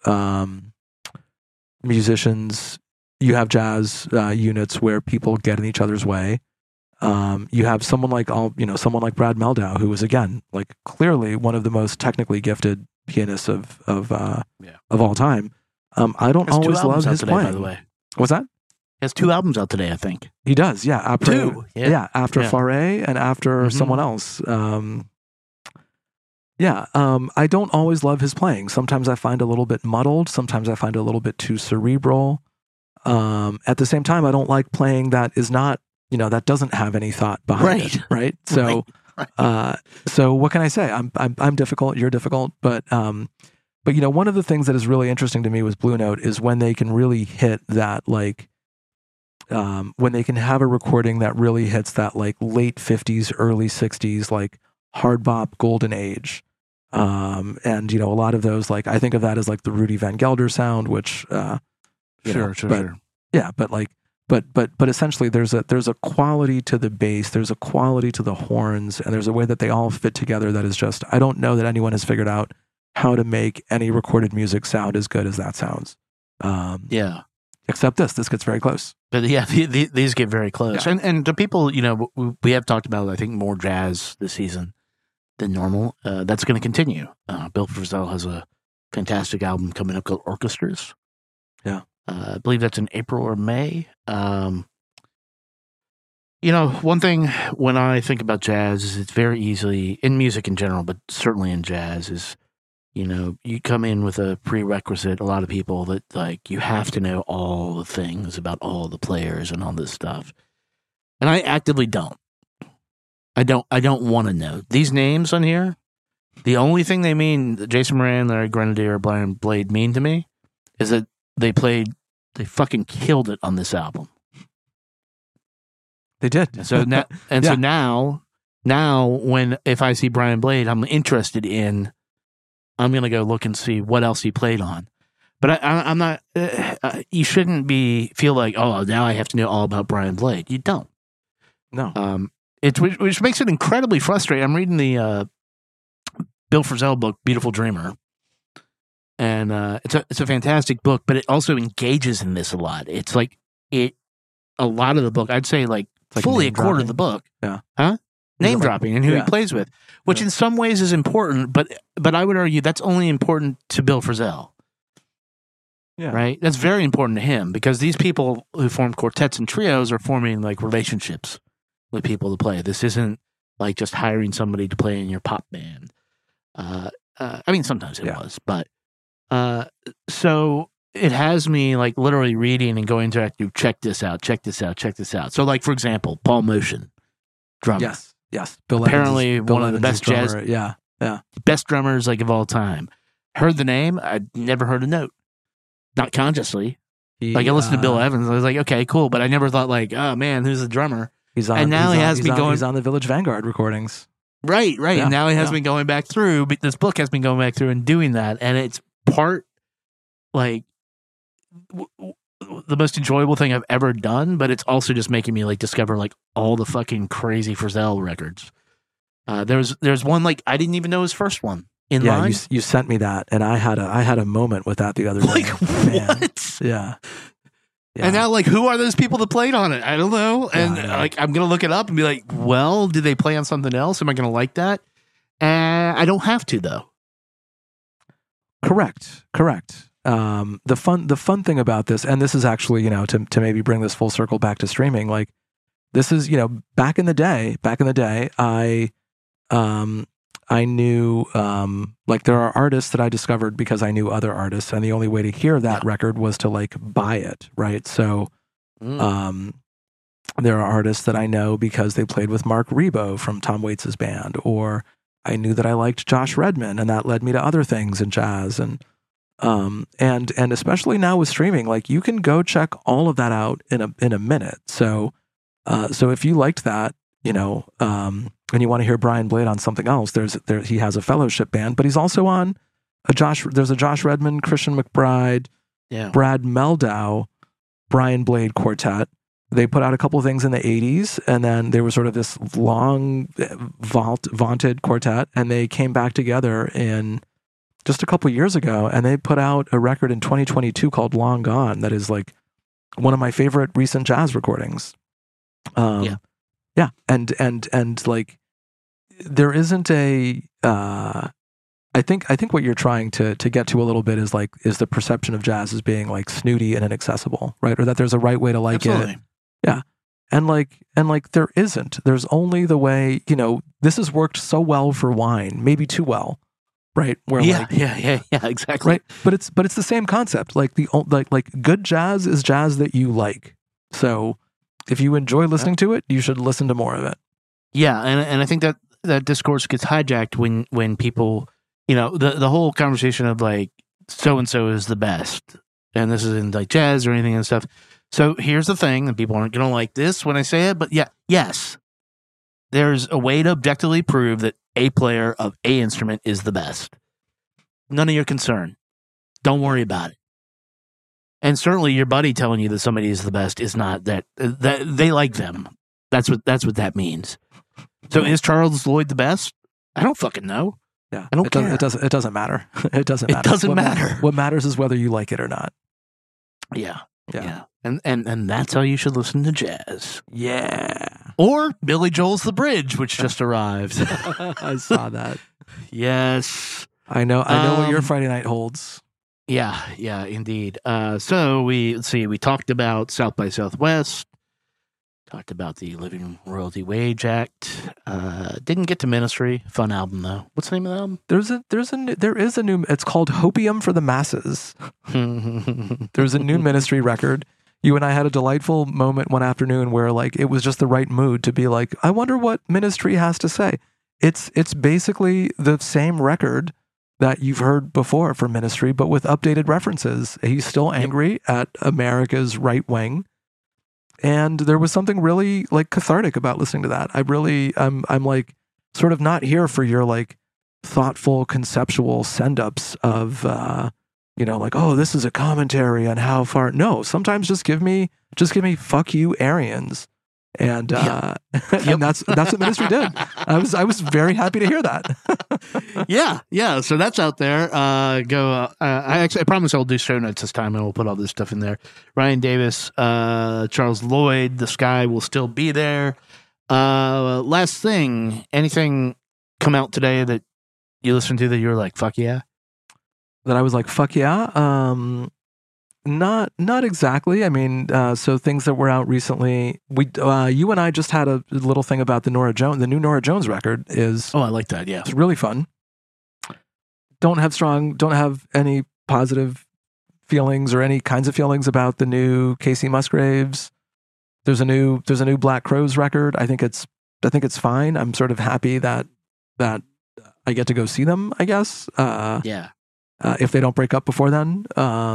Speaker 2: musicians. You have jazz units where people get in each other's way. You have someone like Brad Mehldau, who is again like clearly one of the most technically gifted pianists of all time. I don't always love his playing. By the way, what's that?
Speaker 3: He has 2 albums out today, I think.
Speaker 2: He does, yeah. After,
Speaker 3: 2,
Speaker 2: after Fauré and after someone else. I don't always love his playing. Sometimes I find a little bit muddled. Sometimes I find it a little bit too cerebral. At the same time, I don't like playing that is not, that doesn't have any thought behind it, right? So, so what can I say? I'm difficult. You're difficult, but one of the things that is really interesting to me with Blue Note is when they can really hit that when they can have a recording that really hits that like late 50s, early 60s, like hard bop golden age. And a lot of those, like I think of that as like the Rudy Van Gelder sound, which
Speaker 3: sure.
Speaker 2: Yeah, but essentially there's a quality to the bass, there's a quality to the horns, and there's a way that they all fit together that is just, I don't know that anyone has figured out how to make any recorded music sound as good as that sounds. Except this gets very close.
Speaker 3: But these get very close. Yeah. And the people, we have talked about, I think, more jazz this season than normal. That's going to continue. Bill Frisell has a fantastic album coming up called Orchestras.
Speaker 2: Yeah.
Speaker 3: I believe that's in April or May. One thing when I think about jazz is it's very easily, in music in general, but certainly in jazz, is, you come in with a prerequisite, a lot of people that like, you have to know all the things about all the players and all this stuff. And I actively don't. I don't want to know. These names on here, the only thing they mean, Jason Moran, Larry Grenadier, Brian Blade mean to me, is that they fucking killed it on this album.
Speaker 2: They did.
Speaker 3: So now, so now if I see Brian Blade, I'm interested in, I'm going to go look and see what else he played on. But I'm not, you shouldn't feel like, oh, now I have to know all about Brian Blade. You don't.
Speaker 2: No.
Speaker 3: Which makes it incredibly frustrating. I'm reading the Bill Frisell book, Beautiful Dreamer. And it's a fantastic book, but it also engages in this a lot. It's like a lot of the book, I'd say like fully a quarter of the book.
Speaker 2: Yeah.
Speaker 3: Huh? Name dropping and who he plays with, which in some ways is important, but I would argue that's only important to Bill Frisell.
Speaker 2: Yeah.
Speaker 3: Right? That's very important to him because these people who form quartets and trios are forming like relationships with people to play. This isn't like just hiring somebody to play in your pop band. I mean, sometimes it was, but so it has me like literally reading and going to check this out. So like, for example, Paul Motian, drummer.
Speaker 2: Yes.
Speaker 3: Apparently one of the best
Speaker 2: jazz.
Speaker 3: Best drummers like of all time. Heard the name. I'd never heard a note. Not consciously. I listened to Bill Evans. I was like, okay, cool. But I never thought like, oh man, who's the drummer?
Speaker 2: He's on the Village Vanguard recordings.
Speaker 3: Right. Yeah, and now he has been going back through, but this book has been going back through and doing that. And it's part like the most enjoyable thing I've ever done, but it's also just making me like discover like all the fucking crazy Frisell records. There's one like I didn't even know his first one.
Speaker 2: You sent me that, and I had a moment with that the other day.
Speaker 3: Like what?
Speaker 2: Yeah.
Speaker 3: And now, like, who are those people that played on it? I don't know. And like, I'm gonna look it up and be like, well, did they play on something else? Am I gonna like that? I don't have to though.
Speaker 2: Correct. The fun thing about this, and this is actually, to maybe bring this full circle back to streaming, like this is, back in the day, I knew, like there are artists that I discovered because I knew other artists, and the only way to hear that record was to like buy it, right? So, there are artists that I know because they played with Mark Rebo from Tom Waits' band, or I knew that I liked Josh Redman, and that led me to other things in jazz, and especially now with streaming, like you can go check all of that out in a minute. So if you liked that, and you want to hear Brian Blade on something else, he has a fellowship band, but he's also on there's a Josh Redman, Christian McBride, Brad Meldau, Brian Blade quartet. They put out a couple of things in the 80s, and then they were sort of this long, vaunted quartet, and they came back together in just a couple of years ago, and they put out a record in 2022 called Long Gone that is like one of my favorite recent jazz recordings. And like there isn't a I think what you're trying to get to a little bit is the perception of jazz as being like snooty and inaccessible, right? Or that there's a right way to like it. Yeah. And like there isn't. There's only the way, this has worked so well for wine, maybe too well, right? Where
Speaker 3: exactly.
Speaker 2: Right. But it's the same concept. Like good jazz is jazz that you like. So if you enjoy listening to it, you should listen to more of it.
Speaker 3: Yeah, and I think that discourse gets hijacked when people, the whole conversation of like so and so is the best, and this isn't like jazz or anything and stuff. So here's the thing, and people aren't going to like this when I say it, but yes, there's a way to objectively prove that a player of a instrument is the best. None of your concern. Don't worry about it. And certainly your buddy telling you that somebody is the best is not that they like them. That's what that means. So is Charles Lloyd the best? I don't fucking know.
Speaker 2: Yeah,
Speaker 3: I don't care.
Speaker 2: It doesn't matter. It doesn't matter.
Speaker 3: It doesn't matter.
Speaker 2: What matters is whether you like it or not.
Speaker 3: Yeah. And that's how you should listen to jazz.
Speaker 2: Yeah.
Speaker 3: Or Billy Joel's The Bridge, which just arrived.
Speaker 2: I saw that.
Speaker 3: Yes.
Speaker 2: I know what your Friday night holds.
Speaker 3: Yeah, indeed. So we talked about South by Southwest, talked about the Living Royalty Wage Act. Didn't get to Ministry. Fun album though. What's the name of the album?
Speaker 2: There is a new. It's called Hopium for the Masses. There's a new Ministry record. You and I had a delightful moment one afternoon where like it was just the right mood to be like, I wonder what Ministry has to say. It's basically the same record that you've heard before from Ministry, but with updated references. He's still angry at America's right wing. And there was something really like cathartic about listening to that. I'm like sort of not here for your like thoughtful conceptual send-ups of, like, oh, this is a commentary on how far. No, sometimes just give me fuck you Aryans. And and that's what Ministry did. I was very happy to hear that.
Speaker 3: yeah. So that's out there. I promise I'll do show notes this time, and we'll put all this stuff in there. Ryan Davis, Charles Lloyd, The Sky will still be there. Last thing, anything come out today that you listened to that you were like, fuck yeah?
Speaker 2: That I was like, fuck yeah. Not exactly. I mean, so things that were out recently. You and I just had a little thing about the new Norah Jones record is.
Speaker 3: Oh, I like that. Yeah,
Speaker 2: it's really fun. Don't have any positive feelings or any kinds of feelings about the new Casey Musgraves. There's a new Black Crowes record. I think it's fine. I'm sort of happy that I get to go see them, I guess. If they don't break up before then.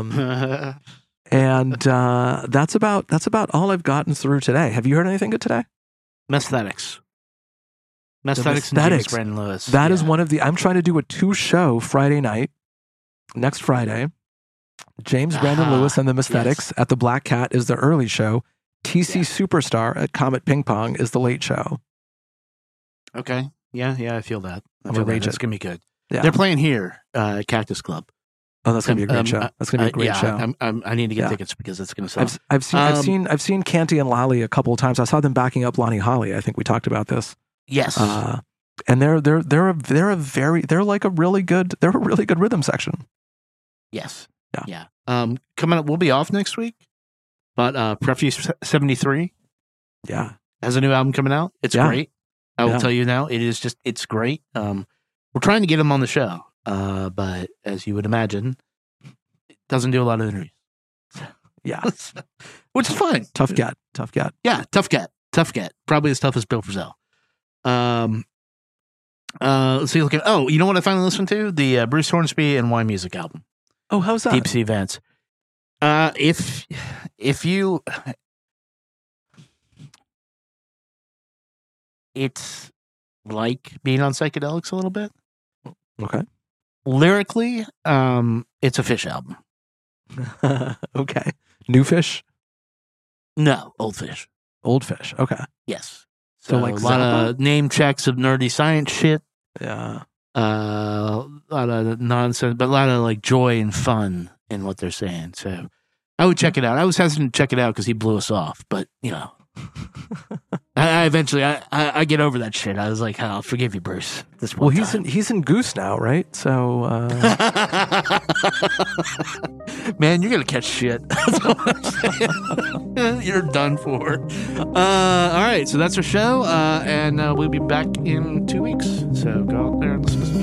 Speaker 2: And that's about all I've gotten through today. Have you heard anything good today?
Speaker 3: Mesthetics and James Brandon Lewis.
Speaker 2: That is one of the, I'm trying to do a 2-show Friday night, next Friday. James Brandon Lewis and the Mesthetics at the Black Cat is the early show. TC Superstar at Comet Ping Pong is the late show.
Speaker 3: Okay. Yeah, I feel that.
Speaker 2: I'm gonna rage it.
Speaker 3: It's going to be good.
Speaker 2: Yeah.
Speaker 3: They're playing here at Cactus Club.
Speaker 2: Oh, that's going to be a great show. That's going to be a great show.
Speaker 3: I need to get tickets because it's going to sell.
Speaker 2: I've seen Canty and Lally a couple of times. I saw them backing up Lonnie Holly. I think we talked about this.
Speaker 3: Yes.
Speaker 2: And they're like a really good rhythm section.
Speaker 3: Yes.
Speaker 2: Yeah.
Speaker 3: Coming up, we'll be off next week, but Prefuse 73.
Speaker 2: Yeah.
Speaker 3: Has a new album coming out. It's great. I will tell you now. It's great. We're trying to get him on the show, but as you would imagine, it doesn't do a lot of interviews.
Speaker 2: Yeah.
Speaker 3: Which is fine.
Speaker 2: Tough cat.
Speaker 3: Yeah, tough cat. Probably as tough as Bill Frisell. Let's see. You know what I finally listened to? The Bruce Hornsby and Wine Music album.
Speaker 2: Oh, how's that?
Speaker 3: Deep Sea Vents. If you... It's like being on psychedelics a little bit.
Speaker 2: Okay.
Speaker 3: Lyrically, it's a Fish album.
Speaker 2: Okay. New Fish?
Speaker 3: No, Old Fish.
Speaker 2: Old Fish. Okay.
Speaker 3: Yes.
Speaker 2: So
Speaker 3: So
Speaker 2: like
Speaker 3: a lot
Speaker 2: Zappa?
Speaker 3: of name checks of nerdy science shit.
Speaker 2: Yeah.
Speaker 3: A lot of nonsense, but a lot of like joy and fun in what they're saying. So I would check it out. I was hesitant to check it out because he blew us off, but you know, I eventually I get over that shit. I was like, I'll forgive you, Bruce. This
Speaker 2: Well,
Speaker 3: one
Speaker 2: he's in Goose now, right? So
Speaker 3: man, you're gonna catch shit. That's all I'm saying. You're done for. All right, so that's our show, and we'll be back in 2 weeks. So go out there and listen to some